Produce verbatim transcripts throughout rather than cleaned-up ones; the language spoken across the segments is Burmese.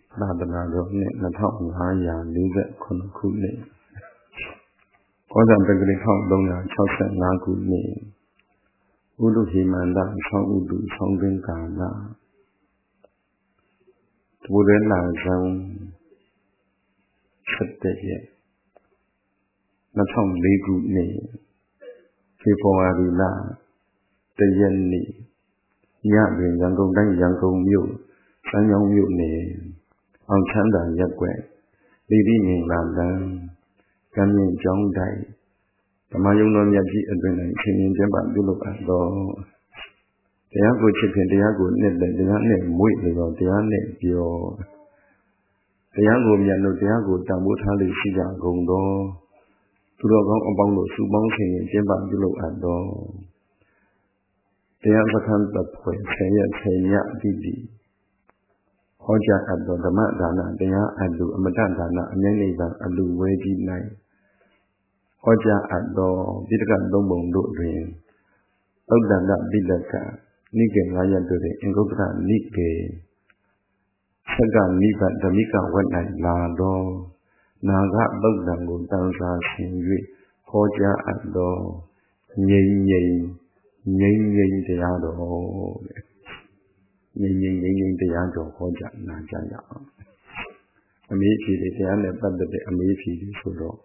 သာသနာတော်နှစ်နှစ်ထောင်ငါးရာလေးဆယ်ခုနှစ်ခုနှစ်ကောဇံပဂတိထောင်သုံးရာ၆၅ခုနှစ်ဥဒုဟိမန္တဆောင်းဥဒုဆောင်းသိင်္ကာလတဘူရဲလာဆောင်ဆက်တဲ့ရက်နှစ်ထောင်လေးခုနှစ်ဖေဖော်ဝါရီလတရက်နေ့ညတွင်ရန်ကုန်တိုင်းရန်ကုန်မြို့စမ်းချောင်းမြို့နယ်အောင်ချမ်းသာရပ်ကွက်လိတိမင်္ဂလာလမ်းကမ်းမြင့်ကျောင်းတိုင်ဓမ္မယုံတော်မြတ်ကြီးအတွင်၌ဆင်ញင်ကျင်းပပြုလုပ်အပ်သောတရားကိုချစ်ခင်တရားကိုနှစ်သက်တရားနဲ့မွေ့လျော်တရားနဲ့ပြောတရားကိုမြတ်လို့တရားကိုတန်ဖိုးထားလို့ရှိကြကုန်သောသူတော်ကောင်းအပေါင်းတို့စုပေါင်းဆင်ញင်ကျင်းပပြုလုပ်အပ်သောတရားစခန်းတစ်ဖွဲ့ဆယ်ရက်ဆယ်ညအတိတိဟောကြားအပ်သောဓမ္မဒါနတရားအလူအမတဒါနအမြဲနိဗ္ဗာန်အလူဝဲကြီး၌ဟောကြားအပ်သောပိဋကသုံးပုံတို့တွင်သုတ္တန္တပိဋကနိကေငါးရပ်တို့တွင်အင်္ဂုတ္တရနိကေသက္ကနိဗ္ဗာန်ဓမိကဝတ်၌လာသောနာဂသုတ်တံကိုတန်ဆာဆင်၍ဟောကြားအပ်သောငြိမ်ငြိမ်ငြိမ်ငြိမ်တရားတော်တဲ့ငြိမ်ငြိမ်ငြိမ်ငြိမ်တရားတော်ဟောကြားနာကြားရအောင်အမေးဖြေတွေတရားနဲ့ပတ်သက်တဲ့အမေးဖြေတွေဆိုတော့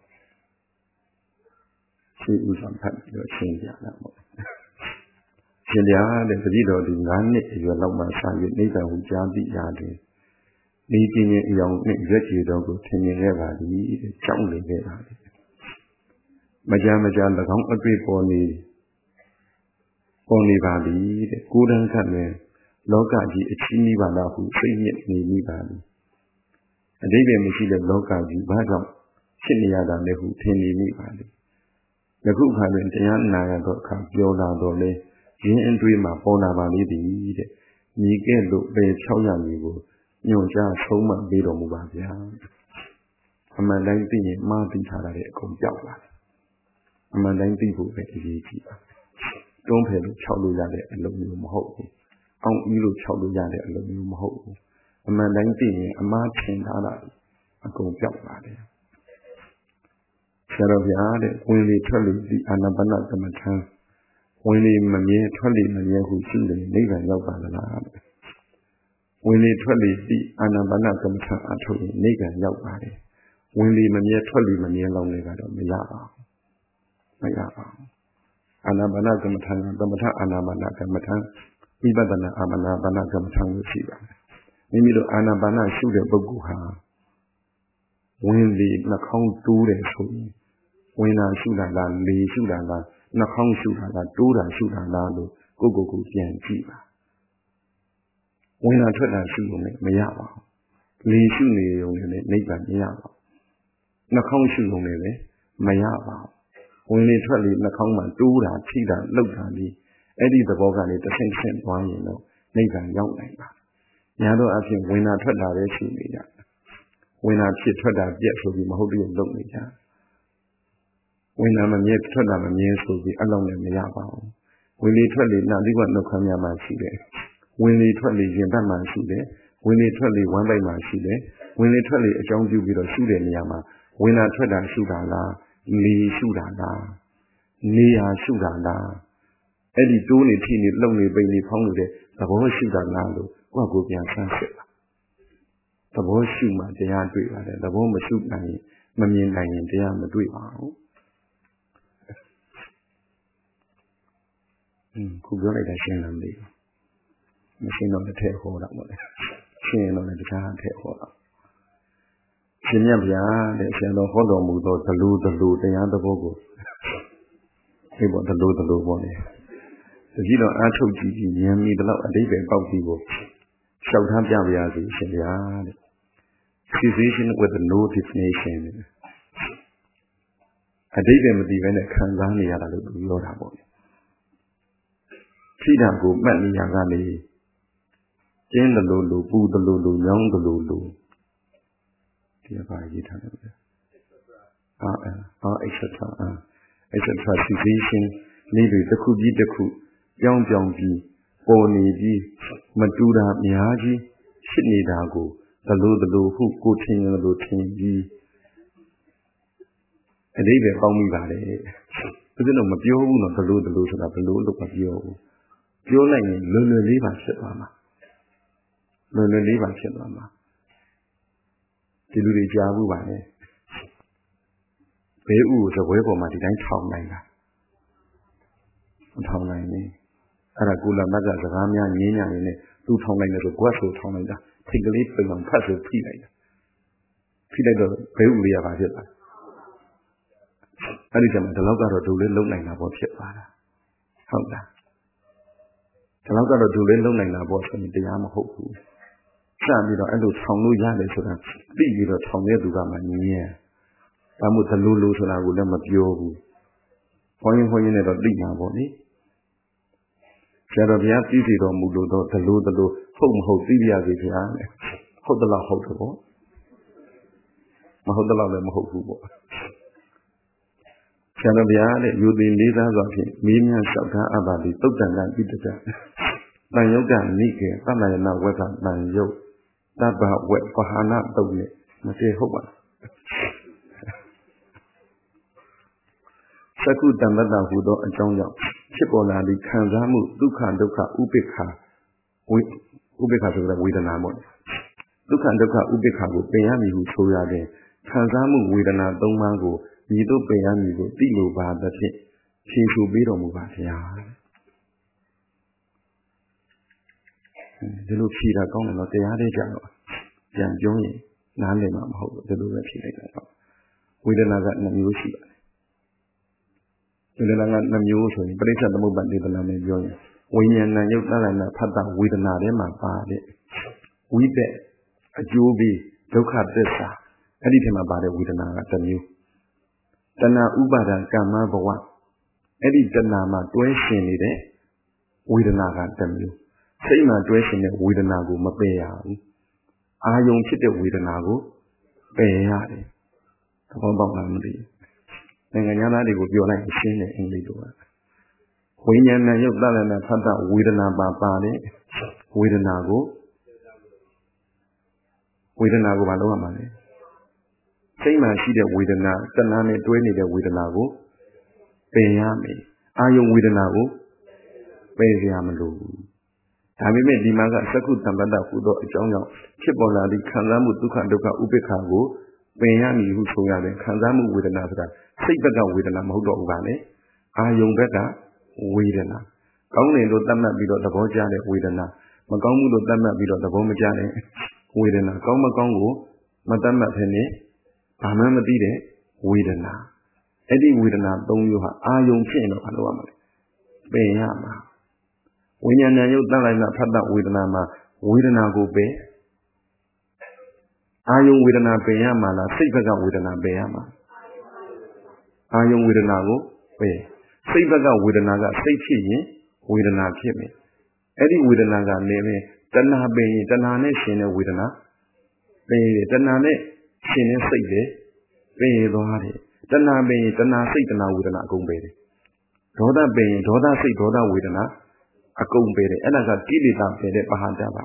ရှိဥစွာဖတ်ပြီးတော့ရှင်းပြတာပေါ့ရှင်တရားတဲ့တတိတော်ဒီ၅နှစ်အရွယ်လောက်မှစ၍နိဗ္ဗာန်ကိုကြားသိရတယ်ဒီပြင်းရင်အယောင်နဲ့ရွက်ကြည်တော်ကိုထင်မြင်ခဲ့ပါသည်တဲ့ကြောင်းနေခဲ့ပါသည်မကြမ်းမကြမ်း၎င်းအတွေ့ပေါ်နေပေါ်နေပါသည်တဲ့ကိုယ်တန်းကလည်းလောကကြီးအချီးနှီးပါလားဟုစိတ်ညစ်နေမိပါသည်အတိတ်ပဲမရှိတဲ့လောကကြီးဘာကြောင့်ဖြစ်နေရတာလဲဟုထင်နေမိပါသည်ယခုအခါတွင်တရားနာရသောအခါပြောလာတော့လေရင်းအတွေးမှာပေါ်လာပါလိမ့်သည်တဲ့ညီကဲ့သို့ပေဖြောက်ရမည်ကိုညွှန်ကြားဆုံးမပေးတော်မူပါဗျာအမှန်တိုင်းသိရင်မှားသိထားတာတဲ့အကုန်ပြောက်လာတယ်အမှန်တိုင်းသိဖို့ပဲအရေးကြီးပါတွန်းဖယ်လို့ဖြောက်လို့ရတဲ့အလုပ်မျိုးမဟုတ်ဘူးအောင်ဤလို့ဖြောက်လို့ရတဲ့အလုပ်မျိုးမဟုတ်ဘူးအမှန်တိုင်းသိရင်အမှားထင်ထားတာအကုန်ပြောက်လာတယ်ဆရာတော်ဗျာတဲ့ဝင်လေထွက်လေဒီအာနာပါနကမ္မထံဝင်လေမမြဲထွက်လေမမြဲဟုရှိတယ်နိဗ္ဗာန်ရောက်ပါလားတဲ့ဝင်လေထွက်လေဒီအာနာပါနကမ္မထံအထုတ်ရင်နိဗ္ဗာန်ရောက်ပါတယ်ဝင်လေမမြဲထွက်လေမမြဲလောက်နေကတော့မရပါဘူးမရပါဘူးအာနာပါနကမ္မထံကသမထအာနာပါနကမ္မထံဝိပဿနာအာနာပါနကမ္မထံကိုရှိပါတယ်မိမိတို့အာနာပါနရှုတဲ့ပုဂ္ဂိုလ်ဟာဝင်လေနှာခေါင်းတိုးတယ်ဆိုရင်ဝင်လာရှုတာလားလေရှုတာလားနှာခေါင်းရှုတာလားတိုးတာရှုတာလားလို့ကိုယ့်ကိုယ်ကိုပြန်ကြည့်ပါဝင်လာထွက်လာရှုလို့မရပါဘူးလေရှုနေရုံနဲ့နိဗ္ဗာန်မရပါဘူးနှာခေါင်းရှုလို့လည်းမရပါဘူးဝင်လေထွက်လေနှာခေါင်းမှာတိုးတာထိတာလှုပ်တာဒီအဲ့ဒီသဘောကနေတစ်ဆင့်ဆင့်သွားရင်တော့နိဗ္ဗာန်ရောက်နိုင်ပါညာတော့အဖြစ်ဝင်လာထွက်လာတဲ့ရှိနေကြဝင်လာဖြစ်ထွက်တာပြက်ဆိုပြီးမဟုတ်ဘူးလုပ်နေကြဝင်လာမမြဲထွက်လာမမြဲဆိုပြီးအလောက်နဲ့မရပါဘူးဝင်လေထွက်လေနာသီဝနှုတ်ခမ်းများမှရှိတယ်ဝင်လေထွက်လေရင်ဘတ်မှရှိတယ်ဝင်လေထွက်လေဝမ်းပိုက်မှရှိတယ်ဝင်လေထွက်လေအကြောင်းပြုပြီးတော့ရှုတဲ့နေရာမှာဝင်လာထွက်တာရှုတာလားလေရှုတာလားနေရာရှုတာလားအဲ့ဒီတိုးနေထိနေလှုပ်နေပိန်နေဖောင်းနေတဲ့သဘောရှုတာလားလို့ကိုယ့်ကိုယ်ပြန်ဆန်းစစ်ပါသဘောရှုမှတရားတွေ့ပါတယ်သဘောမရှုနိုင်ရင်မမြင်နိုင်ရင်တရားမတွေ့ပါဘူးอืมခုပြောလိုက်တာရှင်းလားမသိဘူးမရှင်းတော့တစ်ထည့်ဟောတာပေါ့လေရှင်းရင်တော့လည်းတခြားထည့်ဟောတာရှင်မြတ်ဗျာတဲ့ဆရာတော်ဟောတော်မူသောဒလူဒလူတရားသဘောကိုဒီပေါ့ဒလူဒလူပေါ့လေတတိတော်အားထုတ်ကြည့်ပြီးဉာဏ်မီတလောက်အတိတ်ပဲပေါက်ပြီးကိုလျှောက်ထားပြပါရစေရှင်ဗျာတဲ့ Cessation with no definition အတိတ်ပဲမသိဘဲနဲ့ခံစားနေရတာလို့ပြောတာပေါ့လေထိတာကိုမှတ်နေရကနေကျင်းတယ်လို့လို့ပူတယ်လို့လို့ညောင်းတယ်လို့လို့ဒီဘာရေးထားတယ်အာအာ et cetera အာ et cetera cessation နေတွေတစ်ခုပြီးတစ်ခုပြောင်းပြောင်းပြီးပေါ်နေပြီးမတူတာအများကြီးဖြစ်နေတာကို the low the low who go tin the low tin ye. A day they found me valley. But then I'm a pure one of the low the low to the low look of you. Pure line, learn to live and shit, Mama. Learn to live and shit, Mama. The little Javu valley. They was a way for my design town line. Town line. Aragula Maga, the Ramia, Nina, and two town line of the Guasso town line. Take a leap from Passive Pilate. Pilate, Perulia, Vajilla. I did the Logaro to little line about Chipara. How that? The Logaro to little line about some of the Yamaho. Some of the Endo Town Yale, so that big little town near to Gama near. I would the Lulu so I would never be over. Point when you never leave my body. Shadow of the Easy or Mudo, the Lu, the Lu, home hold Livia with the army. Hold the law hold the ball. Hold the law them hold the ball. Shadow of the Alley, you the leaders of him, meaning and Shaka Abadi, took them and eat the jar. My yoga, Nike, Tamana, weather, my yoke. That about wet for Hana, don't it? Mate Hoba. Saku Damada Hudo and John Young. Chipola, the Kanzamu, Dukan Doka, Ubika, Ubika to the Widanamon. Dukan Doka, Ubika, Bayami, who so yade. Kanzamu, Widana, Domango, Nido Bayami, Dilo Bad, that she should be on Mubatia. The Lucida Gong, not the Ade Jano. Jan Johnny, Nalema, the Lucia. Widana, Namushi. The Namuso, but it's at the moment the Namajon. When you and you tell and Pata with another body. We bet a Jubi, Doka Dessa, anything about it with another than you. Tana Ubada Gama Bawa. Eddie Danama dressing it with another than you. Say my dressing it with anago, Mabea. I don't sit it with anago, Bayari. About Lamadi. And another would be like a sin in the door. When you and you tell and Pata with another body, with anago, with anago Malomani. Same as she did with an Taname twenty with anago, Bayami. Are you with anago? Bayamalu. I made the Maga Saku Tambada Fudo, John, Chipola, the Kanzamu Dukandoka Ubekago, Bayami, who so young, Kanzamu with another, Sipaka with an Amodo Valley, are you better? With an Only do Dama below the Bojane with an Magamu do Dama below the Bomajane with an Goma Gongo, Madame Penny, Pamama Dide, with an Eddie with an don't you have are you chain of Aloma? Bayama. When you and you tell and Pata with an ama, with an ago bay. Are you with an Abayama, Sipaka with an Abayama? Are you with an ago? Bay. Sipaka with an aga, say chini, with an akimi. Eddie with an aga name, Dana Bay, Dana Nation with an a Bay, Dana Shin Sade, Bay Dohari, Dana Bay, Dana Satana with an ago bay. Doda Bay, Doda say Doda with an a go bay, and I got Gilita Bay Bahadaba.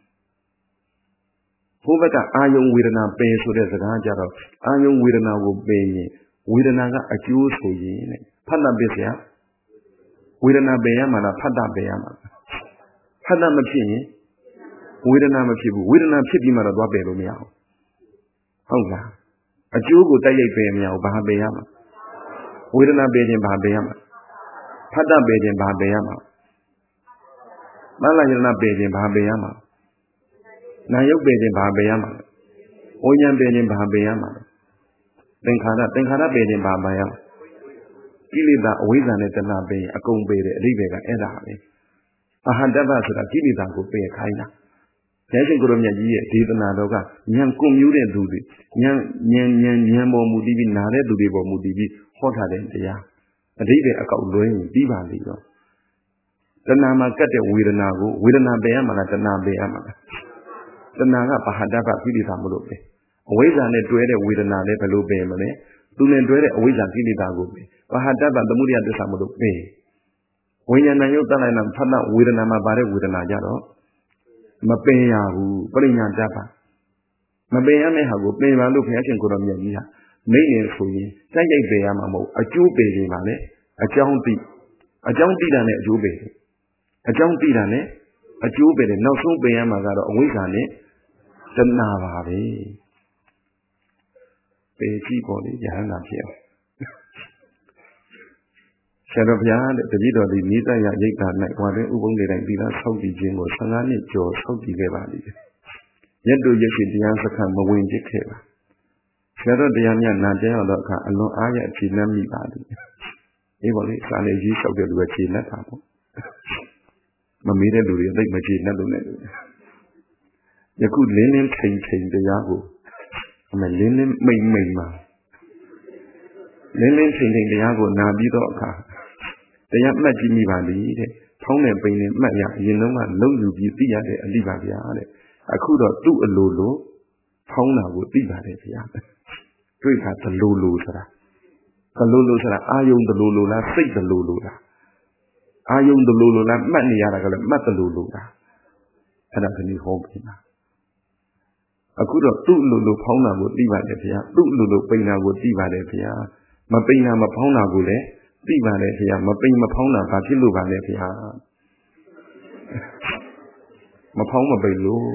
Hubaka Ayon with an bay so there's a Rajaro, Ayon with an ago bay, with an aga accused for ye. Pada Besia with an Abayama, Pada Bayama. Pada Machini with an Amachibu, with an Achibima of Babelomia. Hola. A Jew would die Bayamia, Bahabayama. With an Abayan Bahabayama. Pada Bayan Bahabayama. Malayana Bayan Bahabayama. Nayok Bayan Bahabayama. Oyan Bayan Bahabayama. Then Kana, then Kana Bayan Bahabayama. Gilida always an eternal bay, a comb bay, a river, and a honey. A hundred hours at Gilida would pay a kind. Tension Goromia, did another, young commute and do it. Young Yan Yan Yamo Mudivi, Nare do be Mudivi, hotter than the ya. A river a cow doing Diva Ligo. The Nama cut a with an ago, with an abayama at an abayama. The Naga Pahadaba Gilida Mulope. Always an eternal with an alepalo bay. Do not do it always at Gilida Gobe. Pahadaba the Mudia de Samudo Bay. When you know that I am Pana with an Amabare with an Ajaro, Mapea who Polina Japa. မပင်ရမယ့်ဟာကိုပင်ပါလို့ဘုရားရှင်ကိုတော်မြတ်ကြီးဟာမိတ်နေဆိုရင်တိုက်ရိုက်ပယ်ရမှာမဟုတ်အကျိုးပယ်နေပါလေအကြောင်းသိအကြောင်းသိတာနဲ့အကျိုးပယ်အကြောင်းသိတာနဲ့အကျိုးပယ်တယ်နောက်ဆုံးပယ်ရမှာကတော့အဝိဇ္ဇာနဲ့တဏှာပါပဲပယ်ကြည့်ပေါ်လေယဟန္တာဖြစ်အောင်ဆရာတော်ဘုရားတဲ့တပည့်တော်ဒီနိစ္စယရိတ်တာ၌ဟောတဲ့ဥပုံတွေတိုင်းသီလဆောက်တည်ခြင်းကိုဆယ်ငါးနှစ်ကျော်ဆောက်တည်ခဲ့ပါလိမ့်ရတ်တို့ရရှိတရားစခန်းမဝင်ဖြစ်ခဲ့ပါဆရာတော်တရားများနာကျင်တော့အခါအလွန်အားရအခြေနှက်မိပါလိမ့်ဒီပေါ်လေးစာလေးရေးလျှောက်တဲ့လူကခြေနှက်တာပေါ့မမေးတဲ့လူတွေသိမခြေနှက်လို့နဲ့ယခုလင်းလင်းထိန်ထိန်တရားကိုအမလင်းလင်းမိမ့်မိမ့်မှာလင်းလင်းထိန်ထိန်တရားကိုနာပြီးတော့အခါတရားမှတ်ကြည့်မိပါလိမ့်တဲ့ဖောင်းတဲ့ပိန်နဲ့မှတ်ရအရင်တော့ကလုံယူပြီးသိရတဲ့အလိပါဗျာတဲ့အခုတော့သူ့အလိုလိုဖောင်းတာကိုသိပါတယ်ဗျာတွေ့တာသလိုလိုဆိုတာသလိုလိုဆိုတာအာယုံသလိုလိုလားစိတ်သလိုလိုလားအာယုံသလိုလိုလားမှတ်နေရတာကလည်းမှတ်သလိုလိုလားအဲ့ဒါကနေ့ဟောပြီလားအခုတော့သူ့လိုလိုဖောင်းတာကိုသိပါတယ်ဗျာသူ့လိုလိုပိန်တာကိုသိပါတယ်ဗျာမပိန်တာမဖောင်းတာကိုလည်းသိပါတယ်ဗျာမပိန်မဖောင်းတာဘာဖြစ်လို့ပါလဲဗျာမဖောင်းမပိန်လို့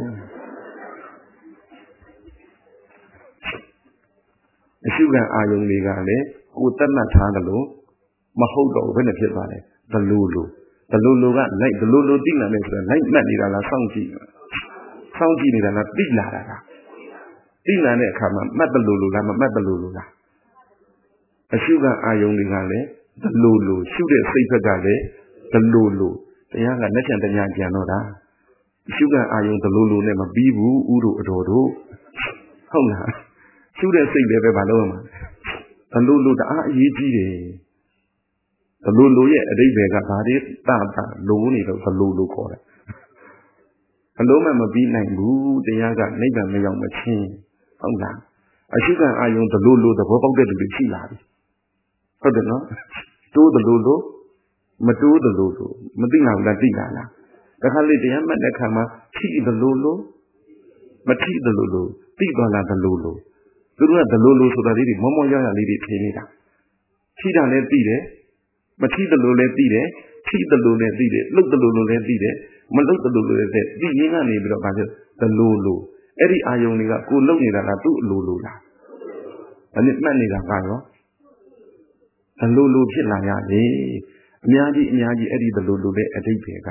အရှုခံအာယုံတွေကလည်းကိုယ်တက်မှတ်ထားတယ်လို့မဟုတ်တော့ဘယ်နဲ့ဖြစ်သွားလဲဘလူလူဘလူလူကလိုက်ဘလူလူသိလာတယ်ဆိုတော့လိုက်မှတ်နေတာလားစောင့်ကြည့်စောင့်ကြည့်နေတာလားသိလာတာလားသိလာတဲ့အခါမှာမှတ်ဘလူလူလားမမှတ်ဘလူလူလားအရှုခံအာယုံတွေကလည်းဘလူလူရှုတဲ့စိတ်ဘက်ကလည်းဘလူလူတရားကလက်ချံတရားကြံတော့တာအရှုခံအာယုံဘလူလူနဲ့မပြီးဘူးဥတို့အတော်တို့ဟုတ်လားရှုတဲ့စိတ်လည်းပဲမလုပ်မှာဘလူလူတအားအရေးကြီးတယ်ဘလူလူရဲ့အဓိပ္ပာယ်ကဘာတွေတတလိုနေတော့ဘလူလူခေါ်တယ်အလုံးမမပြီးနိုင်ဘူးတရားကနိဗ္ဗာန်မရောက်မချင်းဟုတ်လားအရှုခံအာယုံဘလူလူသဘောပေါက်တဲ့လူတွေရှိလာပြီဟုတ်တယ်နော်တိုးဘလူလူမတိုးဘလူလူမသိနိုင်ဘူးလားသိလာလားတခါလေတရားမှတ်တဲ့ခါမှာထိဘလူလူမထိဘလူလူသိသွားလားဘလူလူသူတို့ကဘလို့လို့ဆိုတာလေးတွေမောမောရရလေးတွေဖြေနေတာထိတာလည်းသိတယ်မထိတယ်လို့လည်းသိတယ်ထိတယ်လို့လည်းသိတယ်လှုပ်တယ်လို့လည်းသိတယ်မလှုပ်တယ်လို့လည်းသိသိရင်းကနေပြီးတော့ဗာဖြစ်ဘလို့လို့အဲ့ဒီအာယုံတွေကကိုလှုပ်နေတာလားသူ့အလိုလိုလားအဲ့ဒီမှတ်နေတာကရောဘလို့လို့ဖြစ်လာရတယ်အများကြီးအများကြီးအဲ့ဒီဘလို့လို့တဲ့အတိတ်ပဲက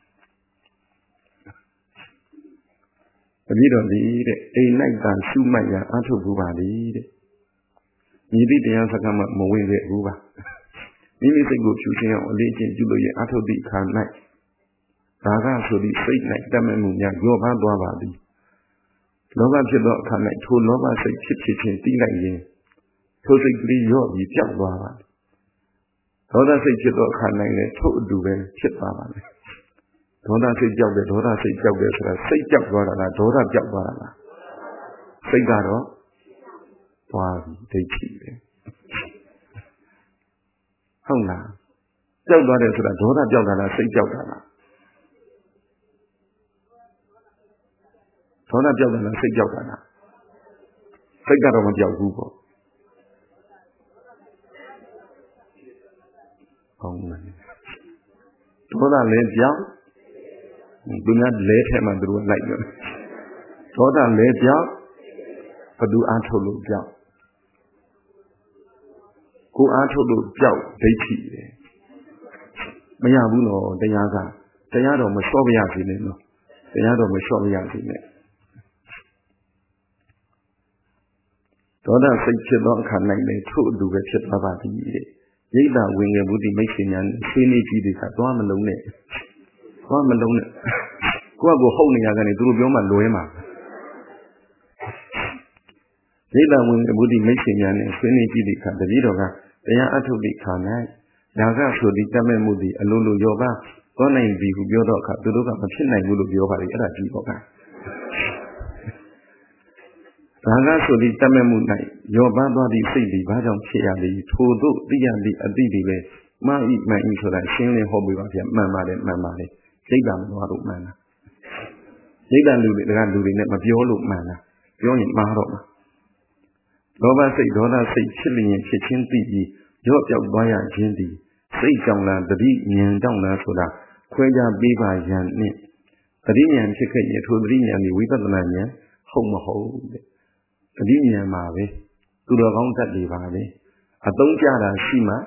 တပည့်တော်ဒီတဲ့အိမ်လိုက်တာရှုမှတ်ရအထုတ်ဘူးပါလေတဲ့ညီတိတရားစကားမှမဝင်ခဲ့ဘူးပါမိမိစိတ်ကိုဖြူရှင်းအောင်အလေးချင်းပြုလို့ရအထုတ်သည့်အခါ၌ဒါကဆိုပြီးစိတ်၌တတ်မဲ့မှုများရောပါသွားပါသည်လောဘဖြစ်သောအခါ၌ထိုလောဘစိတ်ဖြစ်ဖြစ်ချင်းတီးလိုက်ရင်ထိုစိတ်ကလေးရော့ပြီးပြောက်သွားပါဒေါသစိတ်ဖြစ်သောအခါ၌လည်းထို့အတူပဲဖြစ်သွားပါမယ်ဒေါသစိတ်ကြောက်တယ်ဒေါသစိတ်ကြောက်တယ်ဆိုတာစိတ်ကြောက်သွားတာလားဒေါသကြောက်သွားတာလားစိတ်ကတော့သွားပြီဒိဋ္ဌိပဲဟုတ်လားကြောက်သွားတယ်ဆိုတာဒေါသကြောက်တာလားစိတ်ကြောက်တာလားဒေါသကြောက်တာလားစိတ်ကြောက်တာလားစိတ်ကတော့မကြောက်ဘူးပေါ့ဟုတ်လားဒေါသလည်းကြောက်သူများလဲထဲမှာသူတို့လိုက်တယ်ဒေါသလဲကြောက်ဘသူအားထုတ်လို့ကြောက်ကိုအားထုတ်လို့ကြောက်ဒိဋ္ဌိပဲမရဘူးနော်တရားကတရားတော်မလျှော့ပြရစေနဲ့နော်တရားတော်မလျှော့ပြရစေနဲ့ဒေါသစိတ်ဖြစ်သောအခါ၌လည်းထို့အတူပဲဖြစ်သွားပါသည်တဲ့ရိတ်တာဝင်ငယ်မှုဒီမိတ်ဆွေများနဲ့ဆွေးနွေးကြည့်တွေကသွားမလုံးနဲ့သွားမလုံးနဲ့ကိုယ့်ကိုဟုတ်နေရကနေသူတို့ပြောမှလွဲမှာရိတ်တာဝင်ငယ်မှုဒီမိတ်ဆွေများနဲ့ဆွေးနွေးကြည့်တဲ့အခါတပည့်တော်ကတရားအထုတ်တဲ့အခါ၌ဒါကဆိုဒီတတ်မဲ့မှုဒီအလိုလိုရောပါသွားနိုင်ပြီဟုပြောတော့အခါသူတို့ကမဖြစ်နိုင်ဘူးလို့ပြောပါလေအဲ့ဒါကြည့်ပေါ့ကဒါကဆိုဒီတတ်မဲ့မှု၌ရောပါသွားသည့်စိတ်ဒီဘာကြောင့်ဖြစ်ရလဲထို့သို့သိရသည့်အတိတွေပဲမှန်ဤမှန်ဤဆိုတာရှင်းလင်းဟောပြပါဗျာမှန်ပါတယ်မှန်ပါတယ်ရိတ်တာမသွားလို့မှန်တာရိတ်တာလူတွေကလူတွေနဲ့မပြောလို့မှန်တာပြောရင်မှားတော့မှာလောဘစိတ်ဒေါသစိတ်ဖြစ်လျင်ဖြစ်ချင်းသိပြီးရော့ပြောက်သွားရခြင်းသည်စိတ်ကြောင့်လားတတိဉာဏ်ကြောင့်လားဆိုတာခွဲခြားပေးပါရန်နဲ့တတိဉာဏ်ဖြစ်ခဲ့ရင်ထိုတတိဉာဏ်ဒီဝိပဿနာဉာဏ်ဟုတ်မဟုတ်တဲ့တတိဉာဏ်မှာပဲသူတော်ကောင်းတတ်တွေပါပဲအသုံးကြတာရှိမှ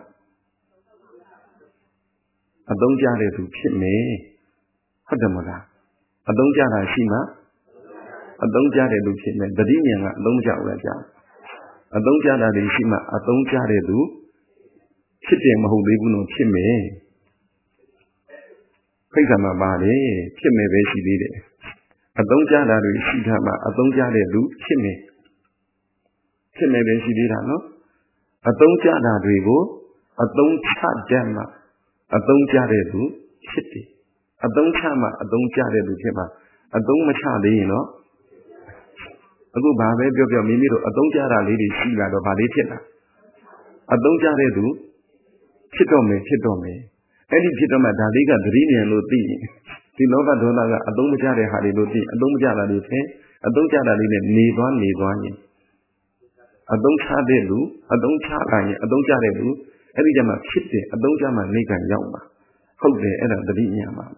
အသုံးကြတဲ့သူဖြစ်မယ်ဟုတ်တယ်မလားအသုံးကြတာရှိမှအသုံးကြတဲ့သူဖြစ်မယ်တတိဉာဏ်ကအသုံးကြဘူးလားကြာအသုံးကြတာတွေရှိမှအသုံးကြတဲ့သူဖြစ်တယ်မဟုတ်သေးဘူးလို့ဖြစ်မယ်ဖိတ်ဆံမှာပါတယ်ဖြစ်မယ်ပဲရှိသေးတယ်အသုံးကြတာတွေရှိတာမှအသုံးကြတဲ့သူဖြစ်မယ်ဖြစ်မယ်ပဲရှိသေးတာနော်အသုံးကြတာတွေကိုအသုံးချတတ်မှအသုံးကြတဲ့သူဖြစ်တယ်အသုံးချမှအသုံးကြတဲ့သူဖြစ်မှာအသုံးမချသေးရင်တော့အခုဘာပဲပြောပြောမိမိတို့အသုံးကြတာလေးတွေရှိလာတော့ဗာလေးဖြစ်တာအသုံးကြတဲ့သူဖြစ်တော့မယ်ဖြစ်တော့မယ်အဲ့ဒီဖြစ်တော့မှဒါလေးကသတိဉာဏ်လို့သိရင်ဒီလောဘဒေါသကအသုံးမကျတဲ့ဟာတွေလို့သိအသုံးမကျတာတွေဖြစ်အသုံးကျတာလေးနဲ့နေသွားနေသွားရင်အသုံးချတဲ့လူအသုံးချလာရင်အသုံးကျတဲ့လူအဲ့ဒီကျမှဖြစ်တယ်အသုံးကျမှနေကံရောက်မှာဟုတ်တယ်အဲ့ဒါသတိဉာဏ်ပါ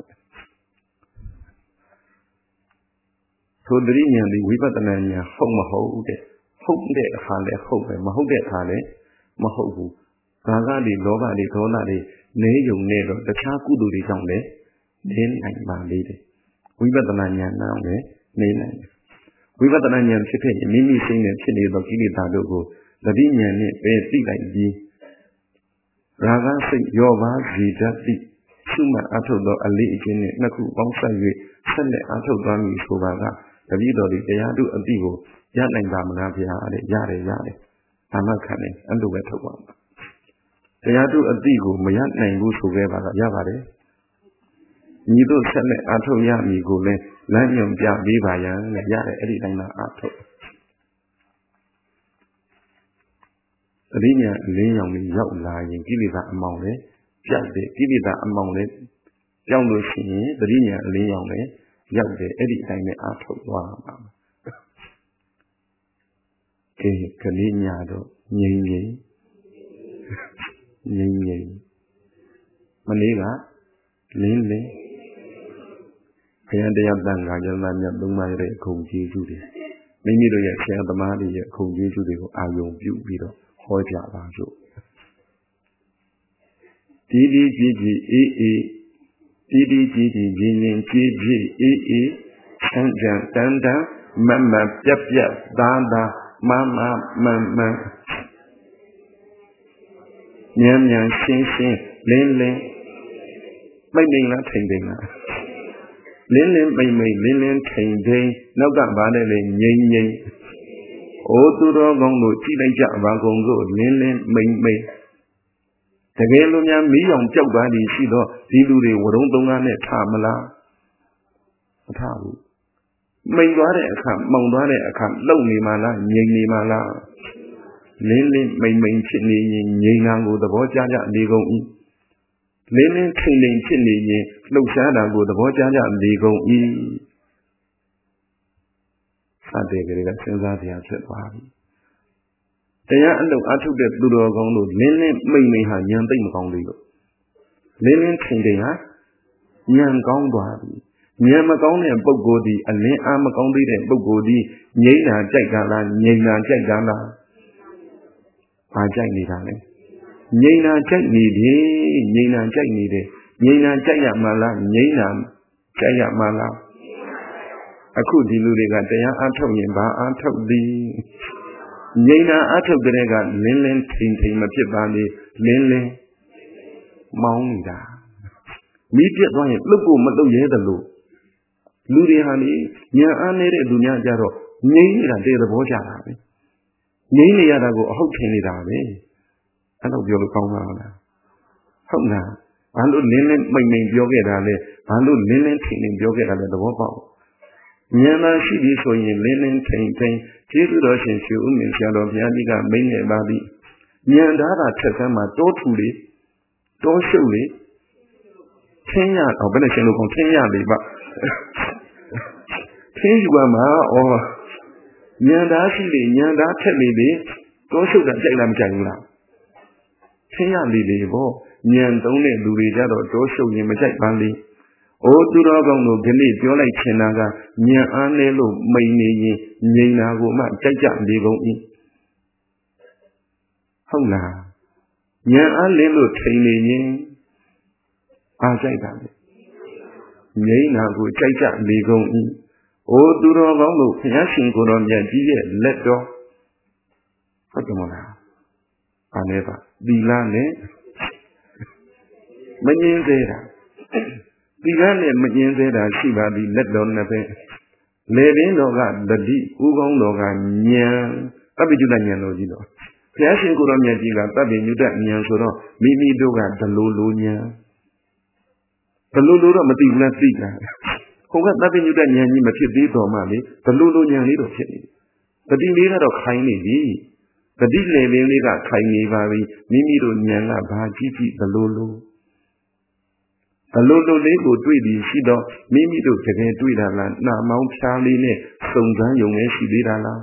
ထိုသတိဉာဏ်ဒီဝိပဿနာဉာဏ်ဟုတ်မဟုတ်တဲ့ဟုတ်တဲ့အခါလဲဟုတ်ပဲမဟုတ်တဲ့အခါလဲမဟုတ်ဘူးဘာကဒီလောဘတွေဒေါသတွေနေယုံနေတော့တခြားကုသိုလ်တွေကြောင့်လည်းနေနိုင်ပါလေတယ်ဝိပဿနာဉာဏ်နဲ့လည်းနေနိုင်တယ်ဝိပဿနာဉာဏ်ဖြစ်ဖြစ်မိမိစိတ်နဲ့ဖြစ်နေသောကိလေသာတို့ကိုသတိဉာဏ်နဲ့ပဲသိလိုက်ပြီးရာဂစိတ်ရောပါစေတတ်သည့်ရှုမှတ်အထုတ်သောအလေးအကျင့်နဲ့နှစ်ခုပေါင်းစပ်၍ဆက်လက်အထုတ်သွားမည်ဆိုပါကတပည့်တော်ဒီတရားတို့အတိကိုရနိုင်ပါမလားဗျာတဲ့ရတယ်ရတယ်အာမခံတယ်အဲ့လိုပဲထုတ်ပါမှာတရားတို့အတိကိုမရနိုင်ဘူးဆိုခဲ့ပါကရပါတယ်ညီတို့ဆက်လက်အထုတ်ရမည်ကိုလည်းလမ်းညွှန်ပြပေးပါရန်လည်းရတယ်အဲ့ဒီတိုင်းသာအထုတ်အရိညာအလင်းရောင်လေးရောက်လာရင်ကိလေသာအမောင်လေးကြောက်တယ်ကိလေသာအမောင်လေးကြောက်လို့ရှိရင်အရိညာအလင်းရောင်လေးရောက်တယ်အဲ့ဒီအတိုင်းနဲ့အထုတ်သွားမှာကဲကလေးညာတော့ငြိမ်ငြိမ်ငြိမ်ငြိမ်မနေ့ကလင်းလင်းဘုရားတရားတန်ခါကျမ်းစာမြတ်သုံးပါးရဲ့အခုံကျေးဇူးတွေမိမိတို့ရဲ့ဆရာသမားတွေရဲ့အခုံကျေးဇူးတွေကိုအာရုံပြုပြီးတော့ဟောကြပါစို့ဒီဒီကြည်ကြည်အေးအေးဒီဒီကြည်ကြည်ရင်းရင်းကြည်ကြည်အေးအေးချမ်းချမ်းတန်တန်မမပြက်ပြက်သားသားမမမမမြန်မြန်ရှင်းရှင်းလင်းလင်းမိတ်မိတ်လားထိန်ထိန်လားလင်းလင်းမိတ်မိတ်လင်းလင်းထိန်ထိန်နောက်ကဘာလဲလေငြိမ်ငြိမ်အိုသူတော်ကောင်းတို့ကြည့်လိုက်ကြပါကုန်စို့လင်းလင်းမိတ်မိတ်တကယ်လို့များမီးရောင်ကြောက်သွားသည်ရှိတော့ဒီလူတွေဝရုံသုံးကားနဲ့ထားမလားမထားဘူးမိန်သွားတဲ့အခါမှောင်သွားတဲ့အခါလုံနေမှလားငြိမ်နေမှလားလင်းလင်းမိန်မိန်ဖြစ်နေရင်ငြိမ်တာကိုသဘောကျကြနေကုန်၏လင်းလင်းထိန်ထိန်ဖြစ်နေရင်လှုပ်ရှားတာကိုသဘောကျကြနေကုန်၏စတဲ့ကလေးကစဉ်းစားစရာဖြစ်သွားပြီတရားအလုပ်အထုတ်တဲ့သူတော်ကောင်းတို့လင်းလင်းမိန်မိန်ဟာဉာဏ်သိမ့်မကောင်းသေးလို့လင်းလင်းထိန်ထိန်ဟာဉာဏ်ကောင်းသွားပြီဉာဏ်မကောင်းတဲ့ပုဂ္ဂိုလ်ဒီအလင်းအားမကောင်းသေးတဲ့ပုဂ္ဂိုလ်ဒီငြိမ့်တာကြိုက်တာလားငြိမ်တာကြိုက်တာလားဘာကြိုက်နေတာလဲငြိမ်တာကြိုက်နေတယ်ငြိမ်တာကြိုက်နေတယ်ငြိမ်တာကြိုက်ရမှလားငြိမ်တာကြိုက်ရမှလားအခုဒီလူတွေကတရားအားထုတ်ရင်ဘာအားထုတ်သည်ငြိမ်တာအားထုတ်တဲ့ကလင်းလင်းထိန်ထိန်မဖြစ်ပါလေလင်းလင်းမောင်းနေတာမိပြတ်သွားရင်လှုပ်ဖို့မလှုပ်ရဲတယ်လို့လူတွေဟာလေဉာဏ်အားနေတဲ့လူများကြတော့ငြိမ်နေတာတဲ့သဘောကြတာပဲငြိမ်နေရတာကိုအဟုတ်ထင်နေတာပဲအဲ့တော့ပြောလို့ကောင်းပါလားဟုတ်လားဘာလို့လင်းလင်းမိန်မိန်ပြောခဲ့တာလဲဘာလို့လင်းလင်းထိန်ထိန်ပြောခဲ့တာလဲသဘောပေါက်ဉာဏ်သာရှိပြီဆိုရင်လင်းလင်းထိန်ထိန်ကျေးဇူးတော်ရှင်ရှင်ဥမင်ဆရာတော်ဘုရားကြီးကမိန့်ခဲ့ပါသည်ဉာဏ်သားတာထက်ဆန်းမှာတောထူလေတောရှုပ်လေထင်းရအောင်ဘယ်နဲ့ရှင်းလို့ကောင်းထင်းရလေပါထင်းယူပါမှာဩဉာဏ်သားရှိလေဉာဏ်သားထက်လေလေတောရှုပ်တာကြိုက်လားမကြိုက်ဘူးလားထင်ရလေလေပေါ့ဉာဏ်သုံးတဲ့လူတွေကြတော့တောရှုပ်ရင်မကြိုက်ပါလေ။အိုးသူတော်ကောင်းတို့ဒီနေ့ပြောလိုက်ချင်တာကဉာဏ်အားနဲ့လို့မိန်နေရင်ငြိမ်တာကိုမှကြိုက်ကြလေကုန်၏ဟုတ်လားဉာဏ်အားလင်းလို့ထိန်နေရင်အားကြိုက်တာလေငြိမ်တာကိုကြိုက်ကြလေကုန်၏အိုးသူတော်ကောင်းတို့ဘုရားရှင်ကိုယ်တော်မြတ်ကြီးရဲ့လက်တော်ဟုတ်တယ်မလား။အားလည်းပါသီလနဲ့မငြင်းသေးတာသီလနဲ့မငြင်းသေးတာရှိပါသည်လက်တော်နှစ်ပဲလေရင်းတော်ကတတိဥကောင်းတော်ကဉာဏ်တပ္ပိจุတဉာဏ်တော်ကြီးတော်ဘုရားရှင်ကိုယ်တော်မြတ်ကြီးကတပ္ပိညုတဉာဏ်ဆိုတော့မိမိတို့ကဒလိုလိုဉာဏ်ဒလိုလိုတော့မသိဘူးလားသိတာဟိုကတပ္ပိညုတဉာဏ်ကြီးမဖြစ်သေးတော်မှလေဒလိုလိုဉာဏ်လေးတော့ဖြစ်နေတတိလေးကတော့ခိုင်းနေပြီတတိလေရင်းလေးကခိုင်းနေပါပြီမိမိတို့ဉာဏ်ကဘာကြည့်ကြည့်ဒလိုလိုအလိုလိုလေးကိုတွေ့ပြီးရှိတော့မိမိတို့တကယ်တွေ့တာလားနှာမောင်းဖြားလေးနဲ့စုံစမ်းယုံနဲ့ရှိသေးတာလား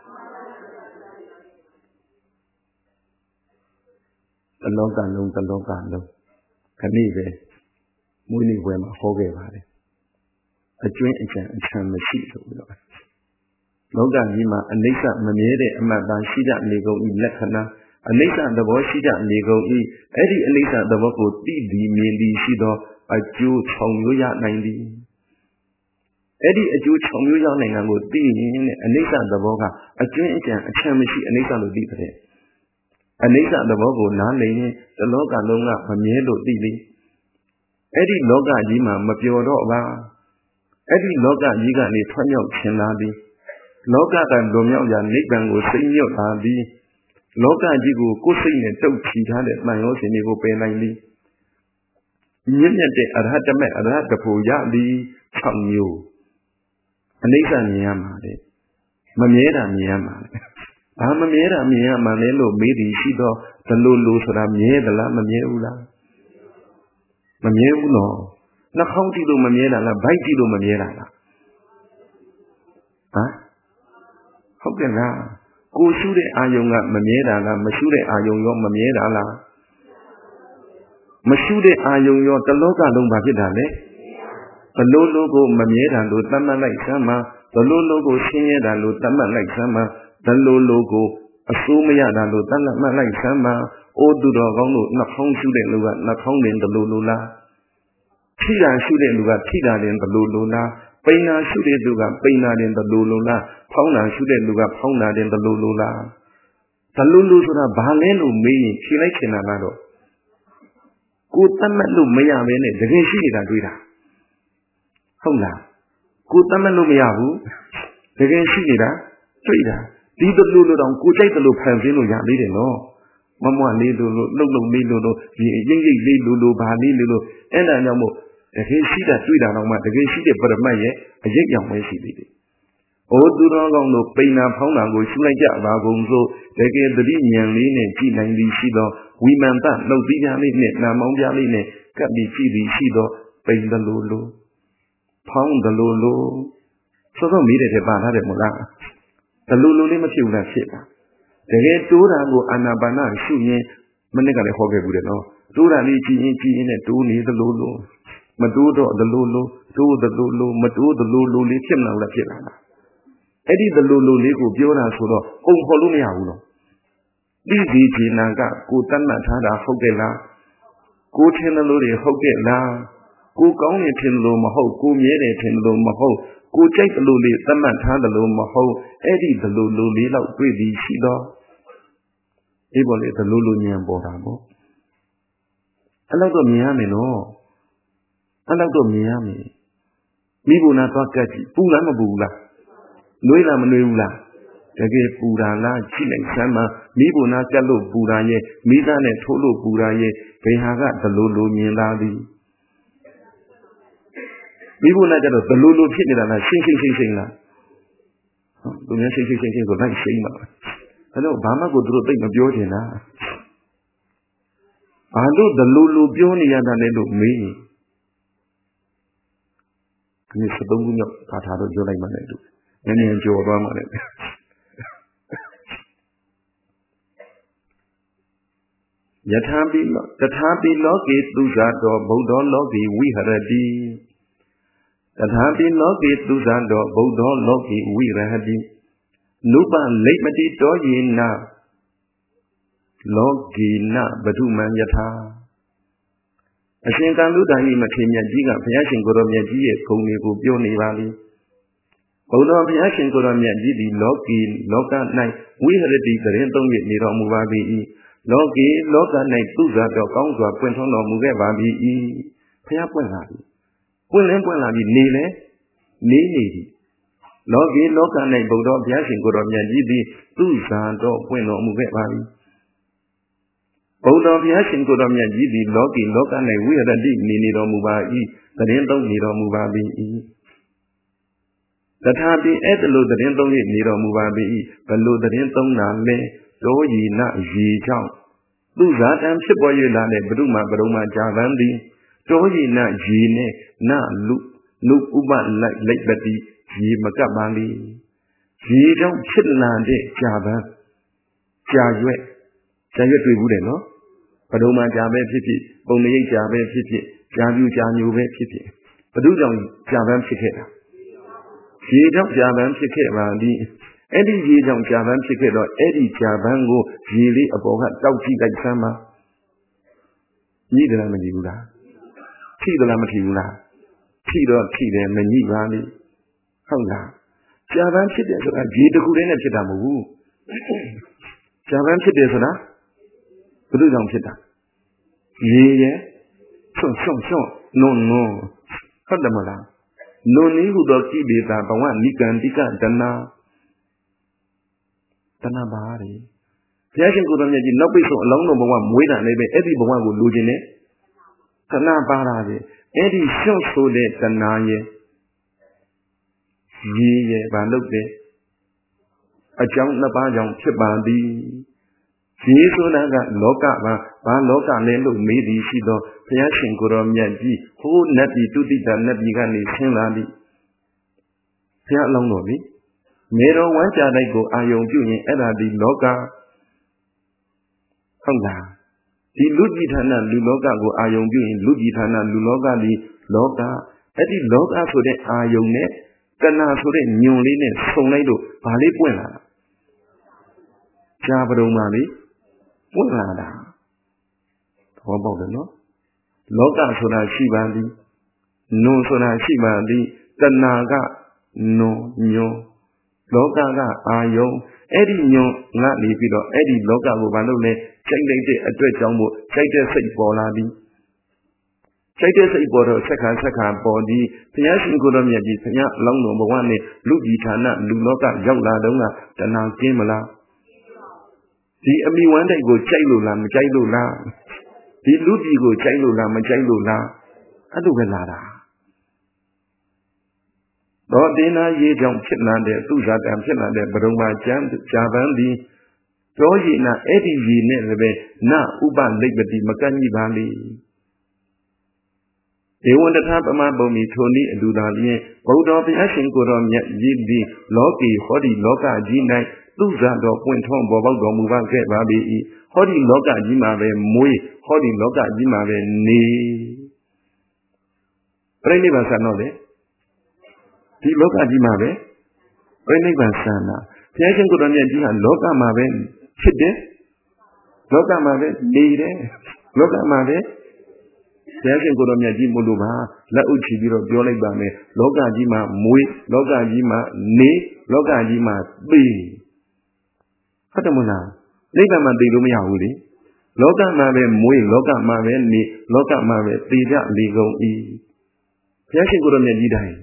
တလောကလုံးတလောကလုံးခဏိပဲမွေးနေ့ပွဲမှာဟောခဲ့ပါတယ်အကျွင်းအချံအချံမရှိလို့ပြောတာလောကကြီးမှာအနိစ္စမမြဲတဲ့အမှတ်တမ်းရှိကြနေကုန်ဤလက္ခဏာအနိစ္စသဘောရှိကြနေကုန်ဤအဲ့ဒီအနိစ္စသဘောကိုသိပြီးမြင်ပြီးရှိတော့အကျိုး၆မျိုးရနိုင်သည်အဲ့ဒီအကျိုး၆မျိုးရနိုင်တာကိုသိရင်အနိစ္စသဘောကအကျွင်းအကျန်အချမ်းမရှိအနိစ္စလို့သိတဲ့အနိစ္စသဘောကိုနားလည်ရင်တလောကလုံးကမမြဲလို့သိလိအဲ့ဒီလောကကြီးမှာမပျော်တော့ပါအဲ့ဒီလောကကြီးကနေထွက်မြောက်ခြင်းလာသည်လောကကလွန်မြောက်ရာနိဗ္ဗာန်ကိုစိတ်ညွတ်လာသည်လောကကြီးကိုကိုယ်စိတ်နဲ့တုပ်ချီထားတဲ့မှန်ရောစင်တွေကိုပယ်နိုင်သည်မြင့်မြတ်တဲ့အရဟတမေအရဟတဖို့ရသည်၆မျိုးအနိစ္စမြင်ရမှာလေမမြဲတာမြင်ရမှာလေဘာမမြဲတာမြင်ရမှာလဲလို့မေးသည်ရှိတော့ဘလို့လို့ဆိုတာမြဲသလားမမြဲဘူးလားမမြဲဘူးနော်နှာခေါင်းကြည့်လို့မမြဲတာလားဗိုက်ကြည့်လို့မမြဲတာလားဟမ်ဟုတ်ကဲ့လားကိုရှုတဲ့အာယုံကမမြဲတာလားမရှုတဲ့အာယုံရောမမြဲတာလားမရှုတဲ့အာယုံရောတလောကလုံးဘာဖြစ်တာလဲဘလို့လို့ကိုမမြဲတာလို့သတ်မှတ်လိုက်စမ်းမှာဘလို့လို့ကိုရှင်းရတာလို့သတ်မှတ်လိုက်စမ်းမှာဘလို့လို့ကိုအစိုးမရတာလို့သတ်မှတ်လိုက်စမ်းမှာအိုးသူတော်ကောင်းတို့နှာခေါင်းရှုတဲ့လူကနှာခေါင်းတင်ဘလို့လို့လားထိတာရှုတဲ့လူကထိတာတင်ဘလို့လို့လားပိန်နာရှုတဲ့လူကပိန်နာတင်ဘလို့လို့လားဖောင်းနာရှုတဲ့လူကဖောင်းနာတင်ဘလို့လို့လားဘလို့လို့ဆိုတာဘာလဲလို့မေးရင်ဖြေလိုက်ချင်တာကတော့ကိုသတ်မှတ်လို့မရဘဲနဲ့တကယ်ရှိနေတာတွေ့တာဟုတ်လားကိုသတ်မှတ်လို့မရဘူးတကယ်ရှိနေတာတွေ့တာဒီတလူလိုတောင်ကိုကြိုက်တယ်လို့ဖန်ဆင်းလို့ရသေးတယ်နော်မမွလေးလိုလိုလှုပ်လှုပ်လေးလိုလိုဒီရိမ့်ရိမ့်လေးလိုလိုဘာလေးလိုလိုအဲ့ဒါကြောင့်မို့တကယ်ရှိတာတွေ့တာတော့မှတကယ်ရှိတဲ့ပရမတ်ရဲ့အရေးကြောင့်ပဲရှိသေးတယ်။အိုးသူတော်ကောင်းတို့ပိန်နာဖောင်းတာကိုရှုလိုက်ကြပါကုန်စို့တကယ်တတိဉာဏ်လေးနဲ့ကြည့်နိုင်သည်ရှိသောဝိမန္တနှုတ်သီးပြားလေးနဲ့နာမောင်းပြားလေးနဲ့ကပ်ပြီးကြည့်သည်ရှိသောပိန်တလူလိုဖောင်းတလူလိုစောစောမိတဲ့ထဲပါထားတယ်မို့လားတလူလိုလေးမဖြစ်ဘူးလားဖြစ်တာတကယ်တိုးတာကိုအာနာပါနရှုရင်မနစ်ကလည်းဟောခဲ့ဘူးတယ်နော်တိုးတာလေးကြည့်ရင်ကြည့်ရင်နဲ့တိုးနေသလိုလိုမတိုးတော့သလိုလိုတိုးသလိုလိုမတိုးသလိုလိုလေးဖြစ်မလားဖြစ်လာတာအဲ့ဒီသလိုလိုလေးကိုပြောတာဆိုတော့ပုံခေါ်လို့မရဘူးနော်ဒီဒီဂျီနာကကိုတတ်မှတ်ထားတာဟုတ်ကဲ့လားကိုထင်တယ်လို့တွေဟုတ်ကဲ့လားကိုကောင်းနေထင်လို့မဟုတ်ကိုမြဲတယ်ထင်လို့မဟုတ်ကိုကြိုက်တယ်လို့လေးတတ်မှတ်ထားတယ်လို့မဟုတ်အဲ့ဒီသလိုလိုလေးတော့တွေ့ပြီးရှိတော့ဒီပေါ်လေသလိုလိုဉာဏ်ပေါ်တာပေါ့အဲ့လောက်တော့မြင်ရမယ်နော်အဲ့လောက်တော့မြင်ရမယ်မိဘနာသွားကတ်ကြည့်ပူလားမပူဘူးလားနှွေးလားမနှွေးဘူးလားတကယ်ပူတာလားကြည့်လိုက်စမ်းမှာမိဘနာကတ်လို့ပူတာရဲ့မိသားနဲ့ထိုးလို့ပူတာရဲ့ဘယ်ဟာကသလိုလိုမြင်လာသည်မိဘနာကြတော့သလိုလိုဖြစ်နေတာလားရှင်းရှင်းရှင်းရှင်းလားဟုတ်သူများရှင်းရှင်းရှင်းရှင်းဆိုလိုက်ရှင်းပါအဲ့တော့ဘာမှကိုသူတို့သိမပြောချင်တာဘာလို့သလိုလိုပြောနေရတာလဲလို့မေးရင်ဒီစသုံးခုမြောက်ဘာသာတော့ပြောလိုက်မှလည်းသူနည်းနည်းကြော်သွားမှလည်း Yathapi Tathapi Loki Tuzato Buddha Loki Viharati Tathapi Loki Tuzato Buddha Loki Virahati Nupa Lepati Toyina Loki Na Batuman Yatha Ashinkaluda Imakinya Giga Piashin Goromia Gia Kumi Pioni Valley Buddha Piashin Goromia Gidi Loki Loka Night Viharati the Renton with Niromuvabi Loki, Loka night Tuza, the Congo, Quentin or Mugababi, Piapuabi. When Empuabi, Nile, Nili. Loki, Loka night Bodo, Piashin, Goromia, Gidi, Tuza, do Queno Mugababi. Bodo, Piashin, Goromia, Gidi, Loki, Loka night, we had a dig Nino Mubai, the Rendo Niro Mubabi. The Tabi Edelo, the Rendo Niro Mubabi, below the Rendo Name. Doyi na yi chang. Lu za tam chip boy la ne bruma bruma javan di. Doyi na yi ne na lu lu uba like like bati yi makabali. Yi chang chip la de javan. Jayue. Jayue tui bu de no. Bruma javan pipi. Bongme yi javan pipi. Javu janyu ve pipi. Badu chang javan pipi. Yi chang javan pipi ma di. Eddie Jam Javan Chicken or Eddie Javango, Gili about Tauchi like Sama. Neither Lamadiula. Tida Lamadiula. Tida Tida Mani Valley. Hanga. Javan Chicken, so I did the good energy Damu. Javan Chicken, so that. Good young Chita. Yeah, so, so, so. No, no. Hadamala. No need who does keep it up, but one Nikan Dika Dana. Tanabari. Piashin Kuramji, no be so long number one, wait and maybe everyone will lose in it. Tanabari. Eddie show so late Tanaye. Ye, Banduke. A junk Nabajang Chibandi. Yesunaga, Loka, Ban Loka, Lendo, maybe she do. Piashin Kuramji, who Nabi to the Nabigani, Sinladi. Pia long no me. Mero one child I go Ayong Junior Ella di Loka Hanga. The Lugitana Luloga go Ayong Junior Lugitana Luloga di Loka. At the Loga so that Ayong net, Kana so that New Linen, Sonado, Pali Puena. Chabro Mali, Puena. How about the no? Loga so that Shibandi, no so that Shibandi, Kanaga, no, no. Loka ayo, Eddie nyo, not leave it or Eddie Loka will value, check the address jumbo, check the same boladi. Check the same border, second, second body, Piashin Kuramia, Pia, long number one, Lugitana, Luloka, Yola Dona, the now Kimala. The Ami one day go Chailula, Majailula. The Lugi go Chailula, Majailula. I do Velada. Dina ye jump chitland, two shot and chitland, Broma jam, Javandi. Doyi na Eddie ye never na Uban Liberty Makani Valley. They want to tap a map of me, Tony and Dudali, both of the Ashin Kuram yet Yidi, Loki, Hodi Loka G night, two shot of Point Home Bobo Muvan Get Babi, Hodi Loka Jimave, Mui, Hodi Loka Jimave, Ne. Prenny Vasanole. The Loka Jimabe, Renny Vansana, Piajan Kuramia, Loka Mabe, Chide, Loka Mabe, Nede, Loka Mabe, Piajan Kuramia Jimuluba, La Uchibiro, Jolly Bame, Loka Jima, Mui, Loka Jima, Ne, Loka Jima, B. Hatamuna, Legama de Lumiaudi, Loka Mabe, Mui, Loka Mabe, Ne, Loka Mabe, Tija, Ligo E. Piajan Kuramia Jidai.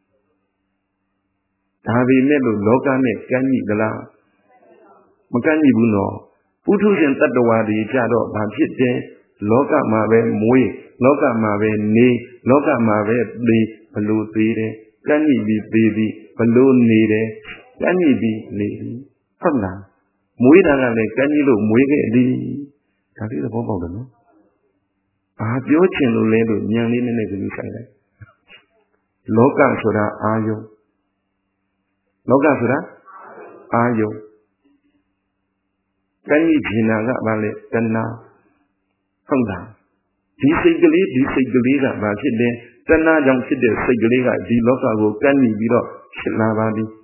Have never Loka ne can you the la Makani Buno. Putus and Tatawadi Jado, Bachite, Loka Mabe, Mui, Loka Mabe, Ne, Loka Mabe, Be, Baloo Tide, can you be baby, Balloon Nede, can you be lady? Hana. Muida, can you look Muige? That is a bubble, no? I have your chin, Lado, young in the Loka Soda, Ayo. Loka Soda? Ayo. Can you Gina Valley, Tana? ဟုတ်လားဒီစိတ်ကလေးဒီစိတ်ကလေးကဘာဖြစ်လဲတဏှာကြောင့်ဖြစ်တဲ့စိတ်ကလေးကဒီလောကကိုကန့်ညှိပြီးတော့ဖြစ်လာပါသည်